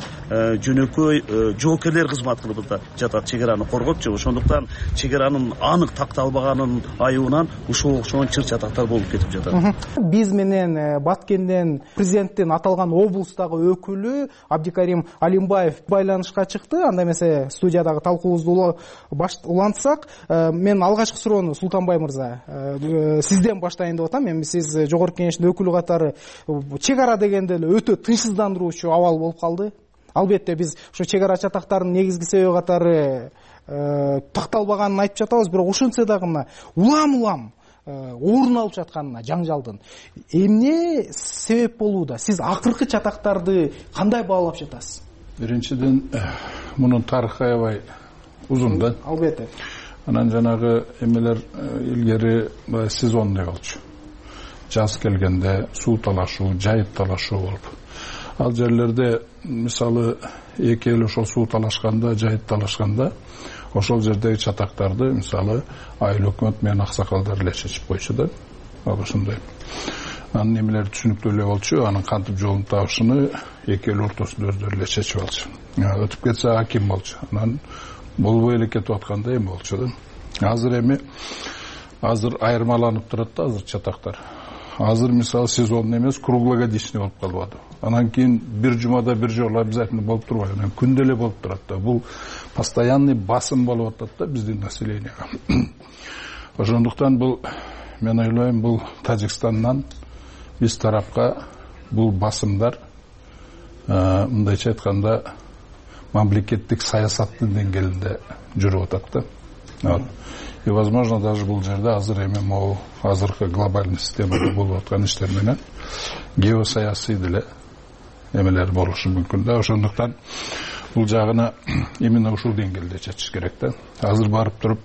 жөнөкөй жоокерлер кызмат кылып жатат, чек араны коргопчу. Ошондуктан чек аранын анык такталбаганын айыбынан ушуга окшогон чыр чатактар болуп кетип жатат. Биз менен Баткенден президенттин аталган облустагы өкүлү Абдикарим Алимбаев байланышка чыкты. Анда эмесе студиядагы талкуубузду улантсак, мен алгачкы суроону Султанбай мырза сизден баштайын деп атам. Эми сиз жогорку кеңештин өкүлү катары чек ара дегенде эле өтө тынчсыздандыруучу абал болуп калды. Албетте биз ушу чек ара чатактарынын негизги себеби катары такталбаганын айтып жатабыз, бирок ошентсе дагы мына улам-улам орун алып жатканына жаңжалдын эмне себеп болууда? Сиз акыркы чатактарды кандай баалап жатасыз? Биринчиден, мунун тарыхы аябай узун да. Албетте. Анан жанагы эмелер илгери сезонный болчу. Жаз келгенде суу талашуу, жайыт талашуу болуп. Ал жерлерде мисалы эки эл ошол суу талашканда, жайыт талашканда ошол жердеги чатактарды мисалы айыл өкмөт менен аксакалдар эле чечип койчу да. Ал ошондой. Анын эмелери түшүнүктүү эле болчу, анын кантип жолун табышыны эки эл ортосунда өздөрү эле чечип алчу. Өтүп кетсе аким болчу. Анан болбой эле кетип аткандай эми болчу да. Азыр эми азыр айырмаланып турат да азыр чатактар. Азыр мисалы сезонный эмес, круглогодичный болуп калып. Анан кийин бир жумада бир жолу обязательно болуп турбайт. Анан күндө эле болуп турат да. Бул постоянный басым болуп атат да биздин населенияга. Ошондуктан бул мен ойлойм бул Тажикстандан биз тарапка бул басымдар мындайча айтканда мамлекеттик саясаттын деңгээлинде жүрүп атат да. И возможно даже бул жерде азыр эми могу азыркы глобальный системада болуп аткан иштер менен геосаясий деле эмелер болушу мүмкүн да. Ошондуктан бул жагына именно ушул деңгээлде чечиш керек да. Азыр барып туруп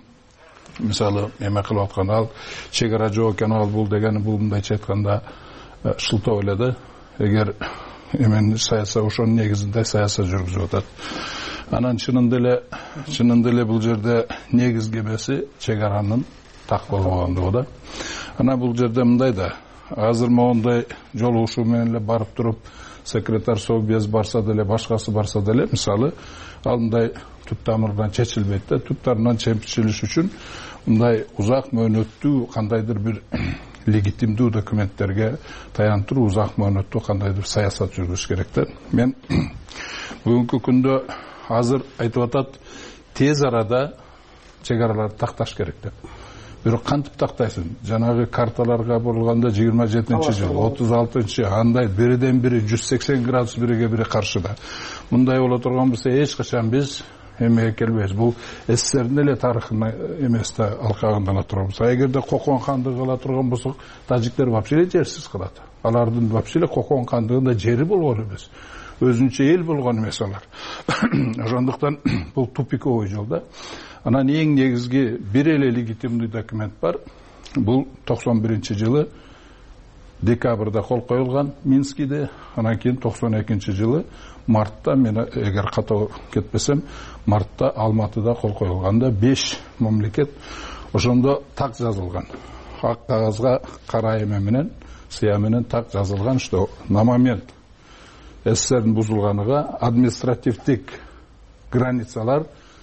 мисалы эме кылып аткан ал чек ара жок экен, ал бул дегени бул мындайча айтканда шылтоо эле да. Эгер эмен саясат ошонун негизинде саясат жүргүзүп атат. Анан чынында эле чынында эле бул жерде негизги эмеси чек аранын так болбогондугу да. Анан бул жерде мындай да, азыр моундай жолугушуу менен эле барып туруп секретарь совбез барса деле, башкасы барса деле, мисалы ал мындай түп тамырынан чечилбейт да. Түп тамырынан чечилиш үчүн мындай узак мөөнөттүү кандайдыр бир легитимдүү документтерге таянып туруп узак мөөнөттүү кандайдыр саясат жүргүзүш керек да. Мен бүгүнкү күндө азыр айтып атат, тез арада чек араларды такташ керек деп. Бирок кантип тактайсың? Жанагы карталарга бурулганда жыйырма жетинчи жыл, отуз алтынчы андай бириден бири жүз сексен градус бириге бири каршы да. Мындай боло турган болсо эч качан биз эмеге келбейбиз. Бул СССРдин эле тарыхына эмес да алкагында ала турабыз. Эгерде Кокон хандыгы ала турган болсок, тажиктер вообще эле жерсиз калат. Алардын вообще эле Кокон хандыгында жери болгон эмес. Өзүнчө эл болгон эмес алар. Ошондуктан бул тупиковый жол да. Анан эң негизги бир эле легитимдүү документ бар. Бул токсон биринчи жылы декабрда кол коюлган Минскиде, анан кийин токсон экинчи жылы мартта, мен эгер катуу кетпесем, мартта Алматыда кол коюлганда беш мамлекет ошондо так жазылган. Ак кагазга кара эме менен, сыя менен так жазылган, что на момент СССРдин бузулганыга административдик границалар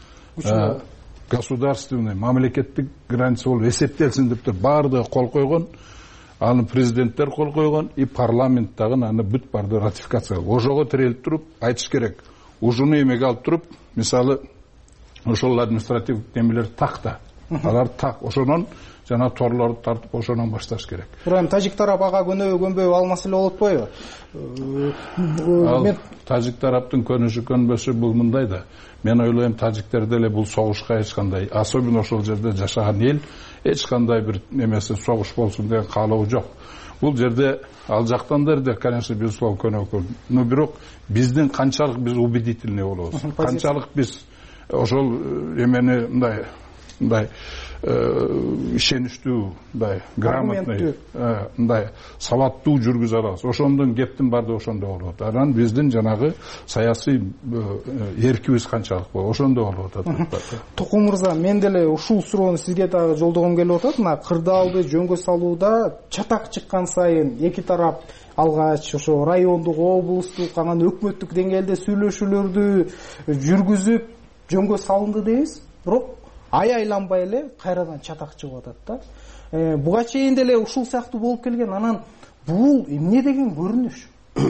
государственный, мамлекеттик граница болуп эсептелсин деп туруп баардыгы кол койгон. Аны президенттер кол койгон, и парламент дагы аны бүт барды ратификация кылып, ошого тирелип туруп айтыш керек. Ужуну эмеге алып туруп, мисалы ошол административдик немелер такта. Алар так, ошонун жана торлорду тартып ошонун башташ керек. Бирок тажик тарап ага көнөбү көнбөбү ал маселе болуп атпайбы? Мен тажик тараптын көнүшү көнбөсү бул мындай да. Мен ойлойм тажиктер деле бул согушка эч кандай, особенно ошол жерде жашаган эл эч кандай бир немеси согуш болсун деген каалоо жок. Бул жерде ал жактан да, конечно, безусловно көнөкөр. Но бирок биздин канчалык биз убедительный болобуз, канчалык биз ошол эмени мындай мындай ишеничтүү, мындай грамотный, мындай сабаттуу жүргүзө алабыз. Ошондон кептин баардыгы ошондо болуп атат. Анан биздин жанагы саясий эркибиз канчалык болот, ошондо болуп атат. Токун мырза, мен деле ушул суроону сизге дагы жолдогум келип атат. Мына кырдаалды жөнгө салууда чатак чыккан сайын эки тарап алгач ошо райондук, облустук, анан өкмөттүк деңгээлде сүйлөшүүлөрдү жүргүзүп жөнгө салынды дейбиз. Бирок ай айланбай эле кайрадан чатак чыгып атат да. Буга чейин деле ушул сыяктуу болуп келген. Анан бул эмне деген көрүнүш?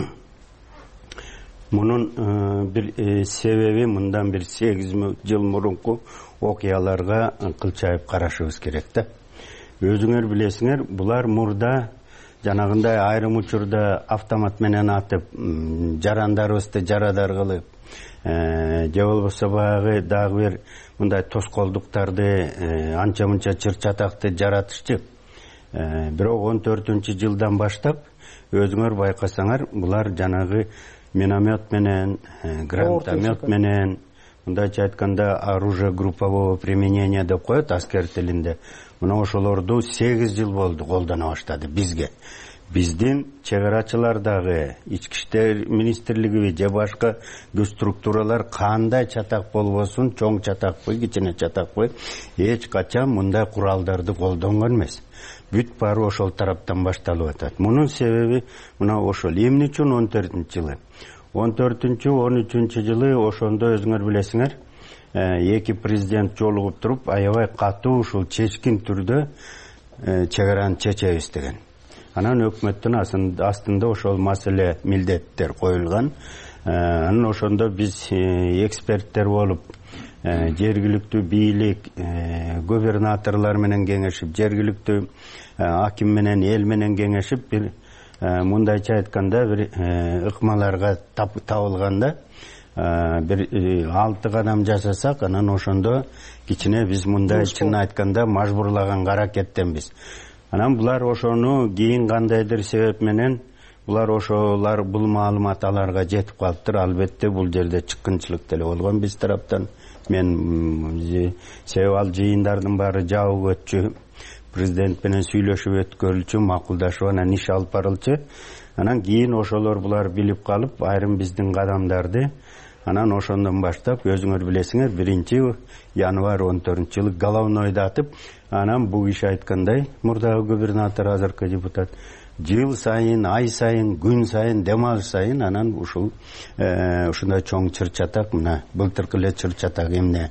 Мунун бир себеби мындан бир сегиз жыл мурунку окуяларга кылчайып карашыбыз керек да. Өзүңөр билесиңер, булар мурда жанагындай айрым учурда автомат менен атып, жарандарыбызды жарадар кылып, же болбосо баягы дагы бир мындай тоскоолдуктарды анча-мынча чыр-чатакты жаратышчы. Бирок он төртүнчү жылдан баштап өзүңөр байкасаңар, булар жанагы миномет менен, гранатомет менен, мындайча айтканда оружие группового применения деп коет аскер тилинде. Мына ошолорду сегиз жыл болду колдоно баштады бизге. Биздин чегарачылар дагы, ички иштер министрлиги же башка күч структуралар кандай чатак болбосун, чоң чатакпы, кичине чатакпы, эч качан мындай куралдарды колдонгон эмес. Бүт баары ошол тараптан башталып атат. Мунун себеби мына ошол. Эмне үчүн он төртүнчү жылы? он төртүнчү он үчүнчү жылы ошондо өзүңөр билесиңер, эки президент жолугуп туруп, аябай катуу ушул чечкин түрдө чегараны чечебиз деген. Анан өкмөттүн астында ошол маселе, милдеттер коюлган. Анан ошондо биз эксперттер болуп, жергиликтүү бийлик, губернаторлор менен кеңешип, жергиликтүү аким менен, эл менен кеңешип, бир мындайча айтканда бир ыкмаларга табылганда бир алты кадам жасасак, анан ошондо кичине биз мындай чын айтканда мажбурлаган аракеттенбиз. Анан булар ошону кийин кандайдыр себеп менен булар ошолар бул маалымат аларга жетип калыптыр. Албетте бул жерде чыккынчылык деле болгон биз тараптан. Мен себеп ал жыйындардын баары жабык өтчү, президент менен сүйлөшүп өткөрүлчү, макулдашып анан иш алып барылчу. Анан кийин ошолор булар билип калып, айрым биздин кадамдарды анан ошондон баштап өзүңөр билесиңер, биринчи январь он төртүнчү жылы головнойду атып, анан бул киши айткандай, мурдагы губернатор, азыркы депутат, жыл сайын, ай сайын, күн сайын, дем алыш сайын анан ушул ушундай чоң чыр-чатак, мына былтыркы эле чыр-чатак эмне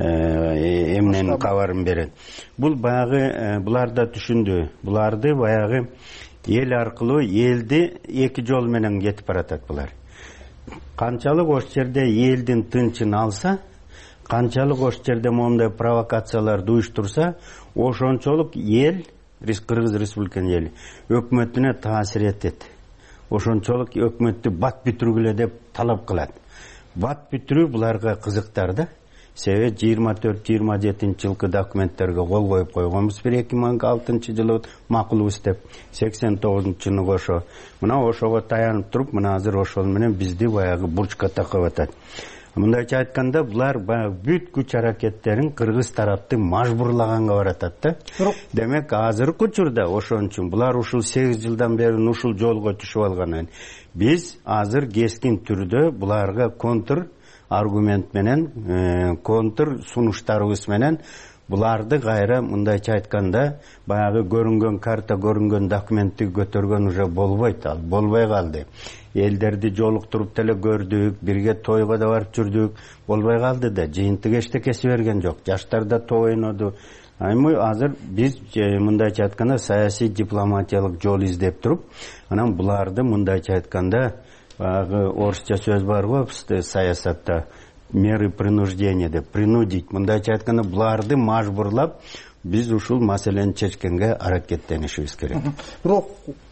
эмненин кабарын берет. Бул баягы булар да түшүндү. Буларды баягы эл аркылуу элди эки жол менен кетип баратат булар. Канчалык ош жерде элдин тынчын алса, канчалык ош жерде моундай провокацияларды уюштурса, ошончолук эл, Кыргыз Республиканын эли, өкмөтүнө таасир этет. Ошончолук өкмөттү бат бүтүргүлө деп талап кылат. Бат бүтүрүү буларга кызыктар да. Себеби жыйырма төрт жыйырма жетинчи жылкы документтерге кол коюп койгонбуз, бир эки миң алтынчы жылы макулбуз деп, сексен тогузунчу жылы ошо. Мына ошого таянып туруп, мына азыр ошол менен бизди баягы бурчка такып атат. Мындайча айтканда, булар баягы бүт күч аракеттерин кыргыз тарапты мажбурлаганга баратат да. Демек, азыркы учурда ошон үчүн булар ушул сегиз жылдан бери ушул жолго түшүп алганын биз азыр кескин түрдө буларга контр аргумент менен, контр сунуштарыбыз менен буларды кайра мындайча айтканда баягы көрүнгөн карта, көрүнгөн документти көтөргөн уже болбойт, ал болбой калды. Элдерди жолуктуруп деле көрдүк, бирге тойго да барып жүрдүк, болбой калды да, жыйынтык эчтекеси берген жок. Жаштар да той ойноду. Аймы азыр биз мындайча айтканда саясий дипломатиялык жол издеп туруп, анан буларды мындайча айтканда баягы орусча сөз бар го саясатта, меры принуждения деп, принудить, мындайча айтканда буларды мажбурлап биз ушул маселени чечкенге аракеттенишибиз керек. Бирок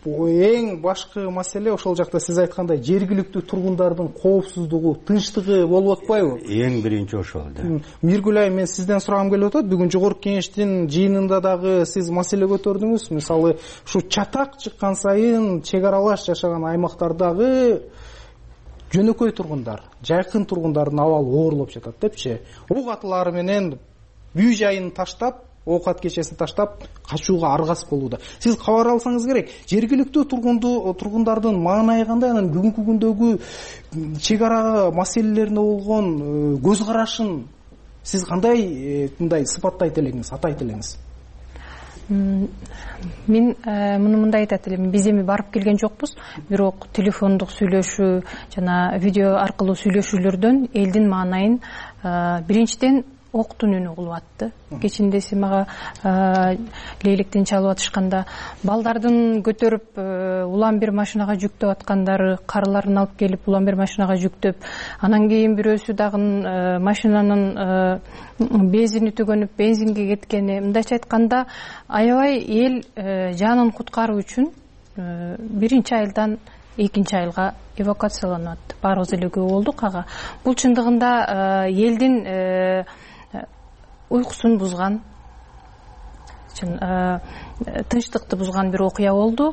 эң башкы маселе ошол жакта сиз айткандай жергиликтүү тургундардын коопсуздугу, тынчтыгы болуп атпайбы? Эң биринчи ошол да. Миргүл айым, мен сизден сурагым келип атат. Бүгүн жогорку кеңештин жыйынында дагы сиз маселе көтөрдүңүз. Мисалы, ушу чатак чыккан сайын чек аралаш жашаган аймактардагы жөнөкөй тургундар, жайкын тургундардын абалы оорлоп жатат депчи. Ок атылары менен үй жайын таштап, оокат кечесин таштап качууга аргас болууда. Сиз кабар алсаңыз керек, жергиликтүү тургундардын маанайы кандай, анан бүгүнкү күндөгү чек ара маселелерине болгон көз карашын сиз кандай мындай сыпаттайт элеңиз, атайт элеңиз? Мен муну мындай айтат элем, биз эми барып келген жокпуз, бирок телефондук сүйлөшүү жана видео аркылуу сүйлөшүүлөрдөн элдин маанайын биринчиден октун үнү угулуп атты. Кечинде мага лейлектен чалып атышканда, балдардын көтөрүп улам бир машинага жүктөп аткандары, карыларын алып келип улам бир машинага жүктөп, анан кийин бирөөсү дагы машинанын бензини түгөнүп, бензинге кеткени. Мындайча айтканда, аябай эл жанын куткаруу үчүн биринчи айылдан экинчи айылга эвакуацияланып атты. Баарыбыз эле күбө болдук ага. Бул чындыгында элдин уйкусун бузган, тынчтыкты бузган бир окуя болду.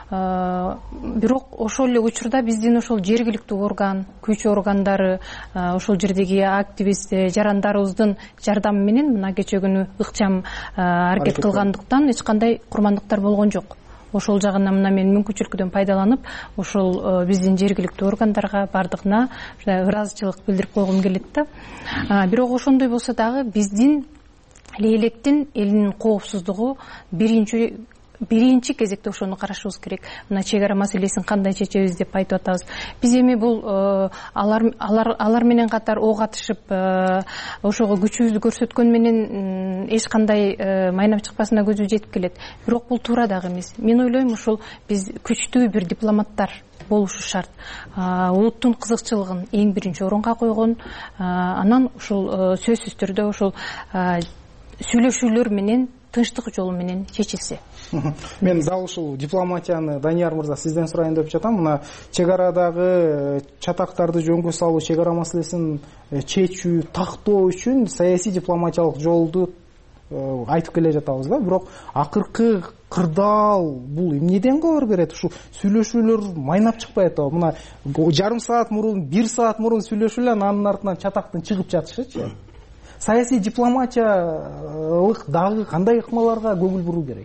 Бирок ошол эле учурда биздин ошол жергиликтүү орган, күч органдары, ошол жердеги активист жарандарыбыздын жардамы менен мына кече күнү ыкчам аракет кылгандыктан эч кандай курмандыктар болгон жок. Ошол жагынан мына мен мүмкүнчүлүктөн пайдаланып, ошол биздин жергиликтүү органдарга бардыгына ыраазычылык билдирип койгум келет да. Бирок ошондой болсо дагы биздин лейлектин элинин коопсуздугу биринчи биринчи кезекте ошону карашыбыз керек. Мына чек ара маселесин кандай чечебиз деп айтып атабыз. Биз эми бул алар алар алар менен катар ок атышып, ошого күчүбүздү көрсөткөн менен эч кандай майнап чыкпасына көзү жетип келет. Бирок бул туура дагы эмес. Мен ойлойм, ушул биз күчтүү бир дипломаттар болушу шарт. Улуттун кызыкчылыгын эң биринчи орунга койгон, анан ушул сөзсүз түрдө ошол сүйлөшүүлөр менен, тынчтык жолу менен чечилсе. Мен дал ушул дипломатияны, Данияр мырза, сизден сурайын деп жатам. Мына чек арадагы чатактарды жөнгө салуу, чек ара маселесин чечүү, тактоо үчүн саясий дипломатиялык жолду айтып келе жатабыз да. Бирок акыркы кырдаал бул эмнеден кабар берет? Ушул сүйлөшүүлөр майнап чыкпай атабы? Мына жарым саат мурун, бир саат мурун сүйлөшүлө, анын артынан чатактын чыгып жатышычы. Саясий дипломатиялык дагы кандай ыкмаларга көңүл буруу керек?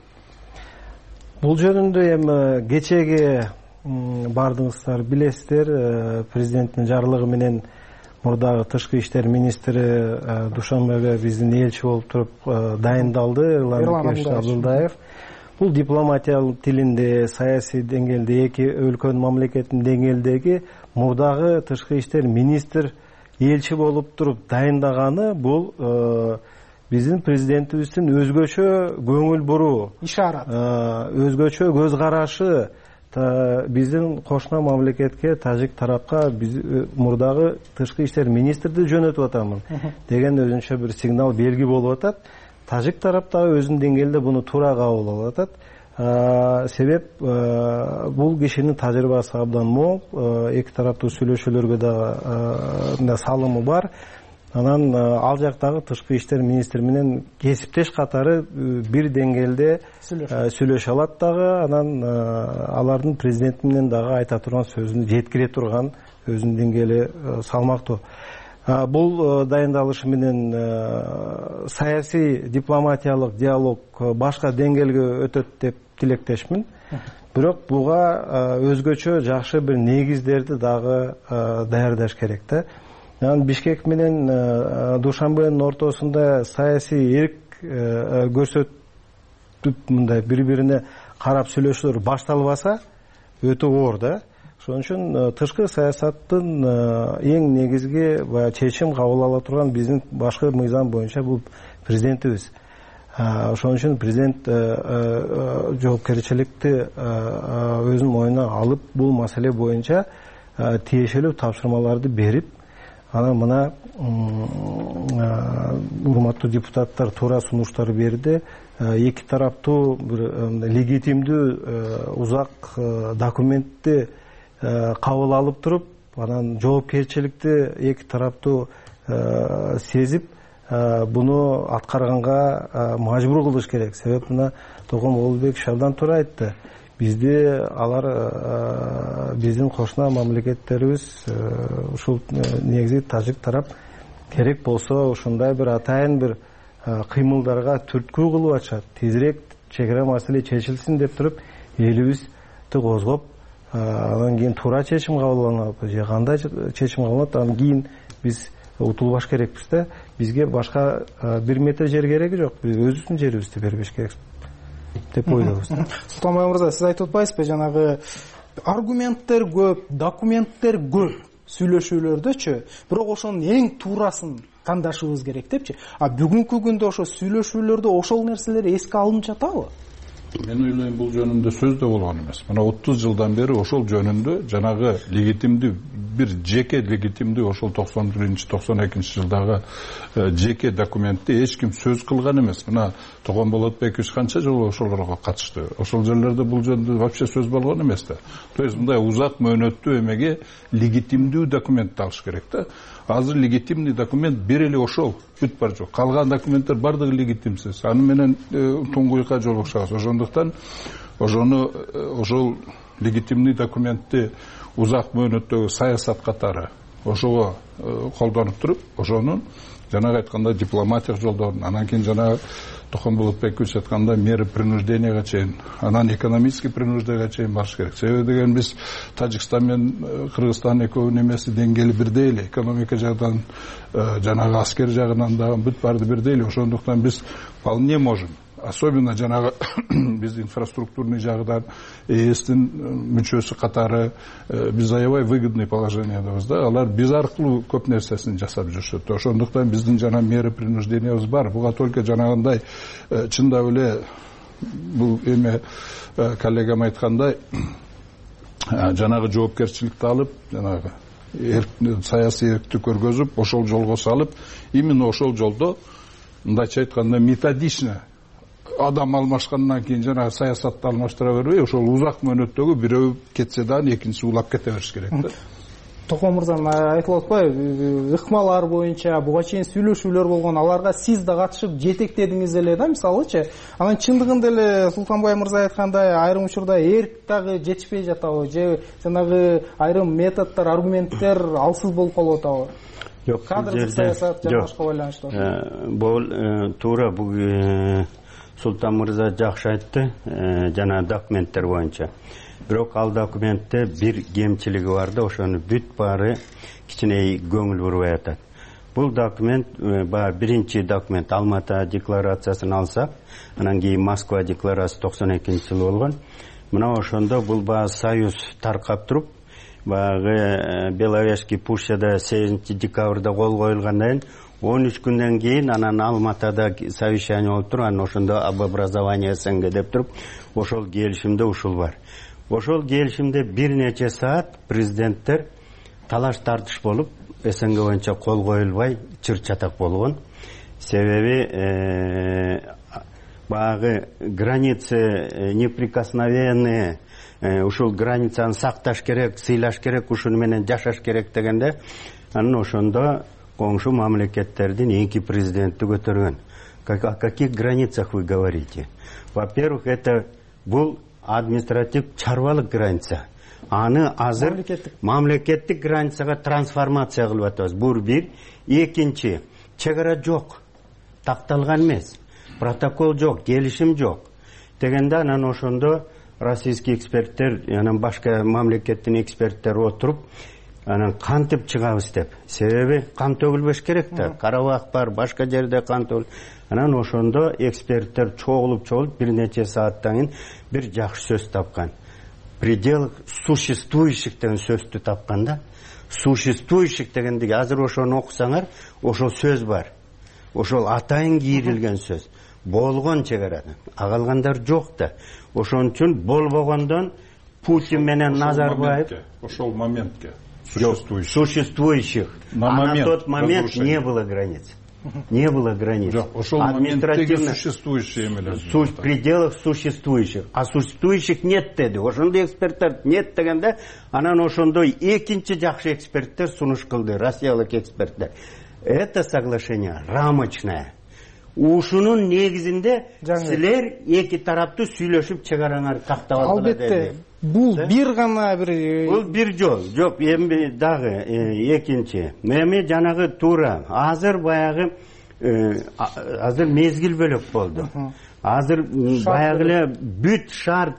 Бул жөнүндө эми кечеге бардыңыздар, билесиздер, президенттин жарлыгы менен мурдагы тышкы иштер министри Душанбеге биздин элчи болуп туруп дайындалды, Эрлан Абдылдаев. Бул дипломатиялык тилинде, саясий деңгээлде, эки өлкөнүн мамлекетинин деңгээлдеги мурдагы тышкы иштер министр элчи болуп туруп дайындаганы бул биздин президентибиздин өзгөчө көңүл буруу, ишарат, өзгөчө көз карашы биздин кошуна мамлекетке, тажик тарапка биз мурдагы тышкы иштер министрди жөнөтүп атамын деген өзүнчө бир сигнал, белги болуп атат. Тажик тарап дагы өзүнүн деңгээлде буну туура кабыл алып атат. Себеп бул кишинин тажрыйбасы абдан мол, эки тараптуу сүйлөшүүлөргө дагы салымы бар. Анан ал жактагы тышкы иштер министри менен кесиптеш катары бир деңгээлде сүйлөшө алат дагы. Анан алардын президенти менен дагы айта турган сөзүн жеткире турган өзүнүн деңгээли салмактуу. Бул дайындалышы менен саясий дипломатиялык диалог башка деңгээлге өтөт деп тилектешмин. Бирок буга өзгөчө жакшы бир негиздерди дагы даярдаш керек да. Бишкек менен Душанбенин ортосунда саясий эрк көрсөтүп, мындай бири-бирине карап сүйлөшүүлөр башталбаса өтө оор да. Ошон үчүн тышкы саясаттын эң негизги чечим кабыл ала турган биздин башкы мыйзам боюнча бул президентибиз. Ошон үчүн президент жоопкерчиликти өзүнүн мойнуна алып, бул маселе боюнча тиешелүү тапшырмаларды берип, анан мына урматтуу депутаттар туура сунуштар берди. Эки тараптуу бир легитимдүү узак документти кабыл алып туруп, анан жоопкерчиликти эки тараптуу сезип, буну аткарганга мажбур кылыш керек. Себеп мына Током Болбекович абдан туура айтты. Бизди алар биздин кошуна мамлекеттерибиз ушул негизи тажик тарап керек болсо ушундай бир атайын бир кыймылдарга түрткү кылып атышат. Тезирээк чек ара маселе чечилсин деп туруп элибизди козгоп, анан кийин туура чечим кабыл же кандай чечим кабылат, анан кийин биз утулбаш керекпиз да. Бизге башка бир метр жер кереги жок. Биз өзүбүздүн жерибизди бербеш керекпиз деп ойлойбуз. Султанбай мырза, сиз айтып атпайсызбы, жанагы аргументтер көп, документтер көп сүйлөшүүлөрдөчү, бирок ошонун эң туурасын тандашыбыз керек депчи. А бүгүнкү күндө ошо сүйлөшүүлөрдө ошол нерселер эске алынып жатабы? Мен ойлойм, бул жөнүндө сөз да болгон эмес. Мына отуз жылдан бери ошол жөнүндө жанагы легитимдүү бир жеке легитимдүү ошол токсон биринчи токсон экинчи жылдагы жеке документти эч ким сөз кылган эмес. Мына Тогон Болотбекович канча жолу ошолорго катышты. Ошол жерлерде бул жөнүндө вообще сөз болгон эмес да. То есть мындай узак мөөнөттүү эмеге легитимдүү документти алыш керек да. Азыр легитимный документ бир эле ошол, бүт бар жок. Калган документтер бардыгы легитимсиз. Аны менен туңгуйка жолукшабыз. Ошондуктан ошону ошол легитимный документти узак мөөнөттөгү саясат катары ошого колдонуп туруп, ошонун жанагы айтканда дипломатиялык жолдорун, анан кийин жанагы Тохон Болотбекович айтканда меры принужденияга чейин, анан экономический принужденияга чейин барыш керек. Себеби деген биз Тажикстан менен Кыргызстан экөөнүн эмеси деңгээли бирдей эле, экономика жагынан, жанагы аскер жагынан дагы бүт баарды бирдей эле. Ошондуктан биз вполне можем, особенно жанагы биз инфраструктурный жагынан ЭСтин мүчөсү катары биз аябай выгодный положениядабыз да. Алар биз аркылуу көп нерсесин жасап жүрүшөт. Ошондуктан биздин жана меры принуждениябыз бар. Буга только жанагындай чындап эле бул эме коллегам айткандай жанагы жоопкерчиликти алып, жанагы саясий эркти көргөзүп, ошол жолго салып, именно ошол жолдо мындайча айтканда методично адам алмашкандан кийин жана саясатты алмаштыра бербей, ошол узак мөөнөттөгү бирөө кетсе дагы экинчиси улап кете бериш керек да. Токон мырза, айтылып атпайбы, ыкмалар боюнча буга чейин сүйлөшүүлөр болгон, аларга сиз да катышып жетектедиңиз эле да, мисалычы. Анан чындыгында эле Султанбай мырза айткандай, айрым учурда эрк дагы жетишпей жатабы, же жанагы айрым методдор, аргументтер алсыз болуп калып атабы? Жок, кадрлык саясат жана башка байланыштуу. Бул туура, бул Султан мырза жакшы айтты, жана документтер боюнча. Бирок ал документте бир кемчилиги бар да, ошону бүт баары кичине көңүл бурбай атат. Бул документ, баягы биринчи документ Алматы декларациясын алсак, анан кийин Москва декларациясы токсон экинчи жылы болгон. Мына ошондо бул баягы союз таркап туруп, баягы Беловежский пущада сегизинчи декабрда кол коюлгандан кийин он үч күндөн кийин анан Алматыда совещание болуп туруп, анан ошондо об образовании СНГ деп туруп, ошол келишимде ушул бар. Ошол келишимде бир нече саат президенттер талаш тартыш болуп, СНГ боюнча кол коюлбай чыр-чатак болгон. Себеби баягы границы неприкосновенные, ушул границаны сакташ керек, сыйлаш керек, ушуну менен жашаш керек дегенде, анан ошондо коңшу мамлекеттердин эки президенти көтөргөн. О каких границах вы говорите? Во-первых, это бул административ чарбалык граница. Аны азыр мамлекеттик границага трансформация кылып атабыз. Бул бир. Экинчи, чек ара жок, такталган эмес, протокол жок, келишим жок дегенде, анан ошондо российский эксперттер, анан башка мамлекеттин эксперттери отуруп, анан кантип чыгабыз деп. Себеби кан төгүлбөш керек да. Карабак бар, башка жерде кан төгүл. Анан ошондо эксперттер чогулуп-чогулуп бир нече сааттан кийин бир жакшы сөз тапкан. Пределах существующих деген сөздү тапкан да. Существующих дегендеги азыр ошону окусаңар, ошол сөз бар. Ошол атайын кийрилген сөз. Болгон чек арадан. Агалгандар жок да. Ошон үчүн болбогондон Путин менен Назарбаев ошол моментке существующих. Существующих. На, а момент на тот момент разрушения не было границ. Не было границ. Административно существующие имели. В пределах существующих. А существующих нет деди. Ошондой эксперттер нет дегенде, анан ошондой экинчи жакшы эксперттер сунуш кылды, россиялык эксперттер. Это соглашение рамочное. Ушунун негизинде силер эки тараптуу сүйлөшүп чек араңар кактап алгыла деди. Албетте, бул бир гана бир бул бир жол. Жок, эми дагы экинчи. Эми жанагы туура. Азыр баягы азыр мезгил бөлөк болду. Азыр баягы эле бүт шарт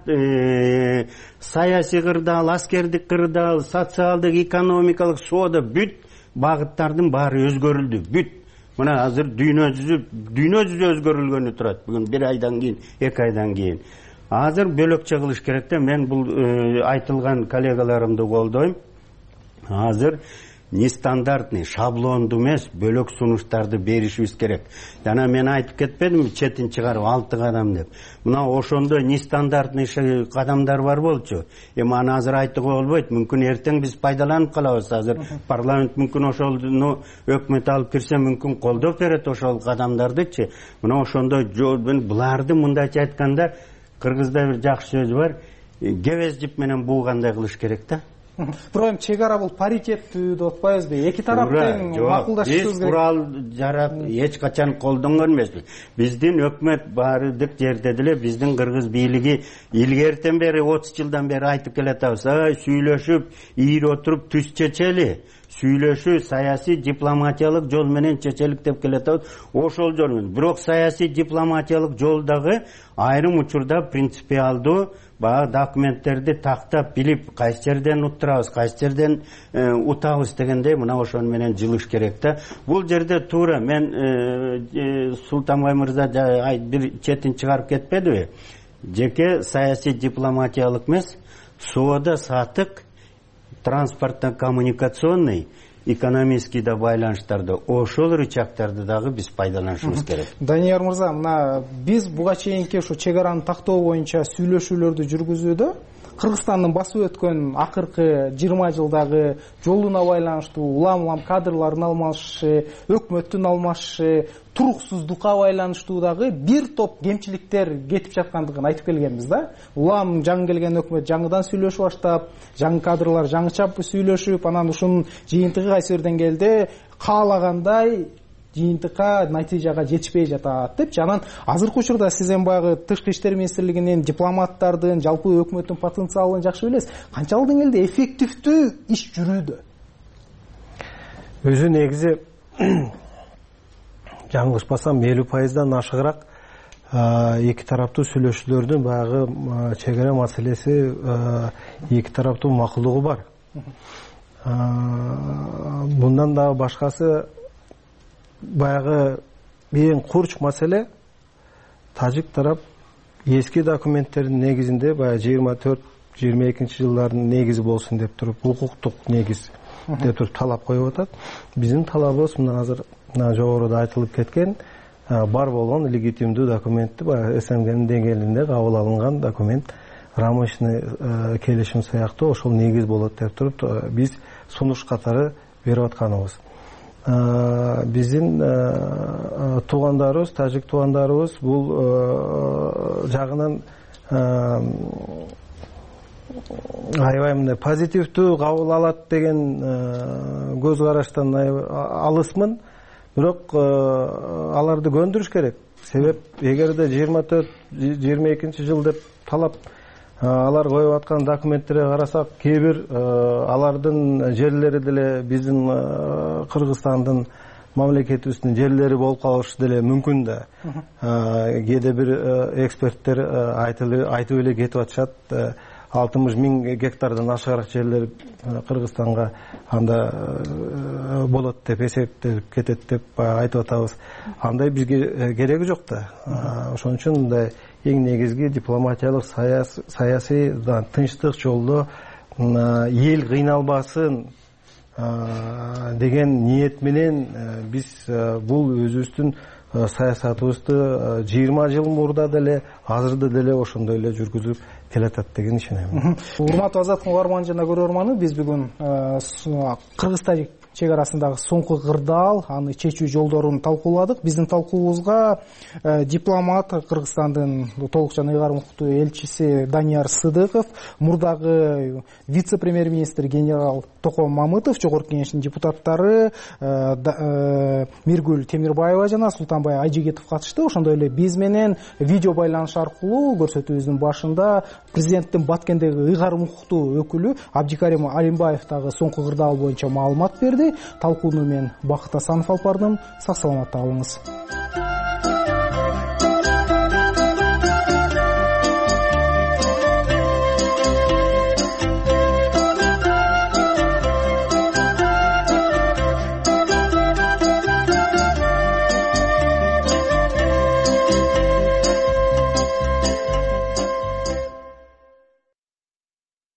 саясий кырдаал, аскердик кырдаал, социалдык, экономикалык, соода бүт багыттардын баары өзгөрүлдү. Бүт мына азыр дүйнө жүзү дүйнө жүзү өзгөрүлгөнү турат. Бүгүн бир айдан кийин, эки айдан кийин. Азыр бөлөкчө кылыш керек да. Мен бул айтылган коллегаларымды колдойм. Азыр нестандартный, шаблондуу эмес бөлөк сунуштарды беришибиз керек. Жана мен айтып кетпедимби, четин чыгарып алты кадам деп. Мына ошондой нестандартный кадамдар бар болчу. Эми аны азыр айтууга болбойт. Мүмкүн эртең биз пайдаланып калабыз. Азыр парламент мүмкүн ошолну өкмөт алып кирсе, мүмкүн колдоп берет ошол кадамдардычы. Мына ошондой буларды мындайча айтканда, кыргызда бир жакшы сөз бар. Кебез жип менен буугандай кылыш керек да. Бирок эми чек ара бул паритеттүү деп атпайбызбы? Эки тарап тең макулдашышыбыз керек. Биз курал жарак эч качан колдонгон эмеспиз. Биздин өкмөт баардык жерде деле биздин кыргыз бийлиги илгертен бери отуз жылдан бери айтып келатабыз. Ай, сүйлөшүп, ийип отуруп түз чечели. Сүйлөшүү саясий дипломатиялык жол менен чечелик деп келатабыз. Ошол жол менен. Бирок саясий дипломатиялык жолдагы айрым учурда принципиалдуу баягы документтерди тактап билип, кайсы жерден уттурабыз, кайсы жерден утабыз дегендей мына ошон менен жылыш керек да. Бул жерде туура мен Султанбай мырза бир четин чыгарып кетпедиби? Жеке саясий дипломатиялык эмес, соода сатык, транспортно-коммуникационный, экономический да байланыштарды, ошол рычагтарды дагы биз пайдаланышыбыз керек. Данияр мырза, мына биз буга чейинки ушу чек араны тактоо боюнча сүйлөшүүлөрдү жүргүзүүдө Кыргызстандын басып өткөн акыркы жыйырма жылдагы жолуна байланыштуу улам-улам кадрлардын алмашышы, өкмөттүн алмашышы, туруксуздукка байланыштуу дагы бир топ кемчиликтер кетип жаткандыгын айтып келгенбиз да. Улам жаңы келген өкмөт жаңыдан сүйлөшүп баштап, жаңы кадрлар жаңыча сүйлөшүп, анан ушунун жыйынтыгы кайсы бир деңгээлде каалагандай жыйынтыкка, натыйжага жетишпей жатат депчи. Анан азыркы учурда сиз эми баягы Тышкы иштер министрлигинин дипломаттардын, жалпы өкмөттүн потенциалын жакшы билесиз. Канчалык деңгээлде эффективдүү иш жүрүүдө? Өзү негизи жаңылышпасам элүү пайыздан ашыгыраак эки тараптуу сүйлөшүүлөрдүн баягы чек ара маселеси эки тараптуу макулдугу бар. Мындан дагы башкасы баягы эң курч маселе тажик тарап эски документтердин негизинде баягы жыйырма төрт жыйырма экинчи жылдардын негизи болсун деп туруп, укуктук негиз деп туруп талап коюп атат. Биздин талабыбыз мына азыр жогоруда айтылып кеткен бар болгон легитимдүү документти баягы СНГнин деңгээлинде кабыл алынган документ, рамочный келишим сыяктуу ошол негиз болот деп туруп биз сунуш катары берип атканыбыз. Биздин туугандарыбыз, тажик туугандарыбыз бул жагынан аябай мындай позитивдүү кабыл алат деген көз караштан алысмын. Бирок аларды көндүрүш керек. Себеп эгерде жыйырма төрт жыйырма экинчи жыл деп талап алар коюп аткан документтерге карасак, кээ бир алардын жерлери деле биздин Кыргызстандын мамлекетибиздин жерлери болуп калышы деле мүмкүн да. Кээде бир эксперттер айтып эле кетип атышат, алтымыш миң гектардан ашыгыраак жерлер Кыргызстанга анда болот деп эсептелип кетет деп айтып атабыз. Андай бизге кереги жок да. Ошон үчүн мындай эң негизги дипломатиялык, саясий тынчтык жолдо эл кыйналбасын деген ниет менен биз бул өзүбүздүн саясатыбызды жыйырма жыл мурда деле, азырда деле ошондой эле жүргүзүп келатат деген ишенем. Урматтуу Азаттык угарман жана көрөрманы, биз бүгүн Кыргыз-Тажик чек арасындагы соңку кырдаал, аны чечүү жолдорун талкууладык. Биздин талкуубузга дипломат, Кыргызстандын толук жана ыйгарым укуктуу элчиси Данияр Сыдыков, мурдагы вице-премьер-министр генерал Током Мамытов, жогорку кеңештин депутаттары Миргүл Темирбаева жана Султанбай Айжигитов катышты. Ошондой эле биз менен видео байланыш аркылуу көрсөтүүбүздүн башында президенттин Баткендеги ыйгарым укуктуу өкүлү Абдикарим Алимбаев дагы соңку кырдаал боюнча маалымат берди. талкууну мен Бакыт Асанов алып бардым. Сак саламатта калыңыз.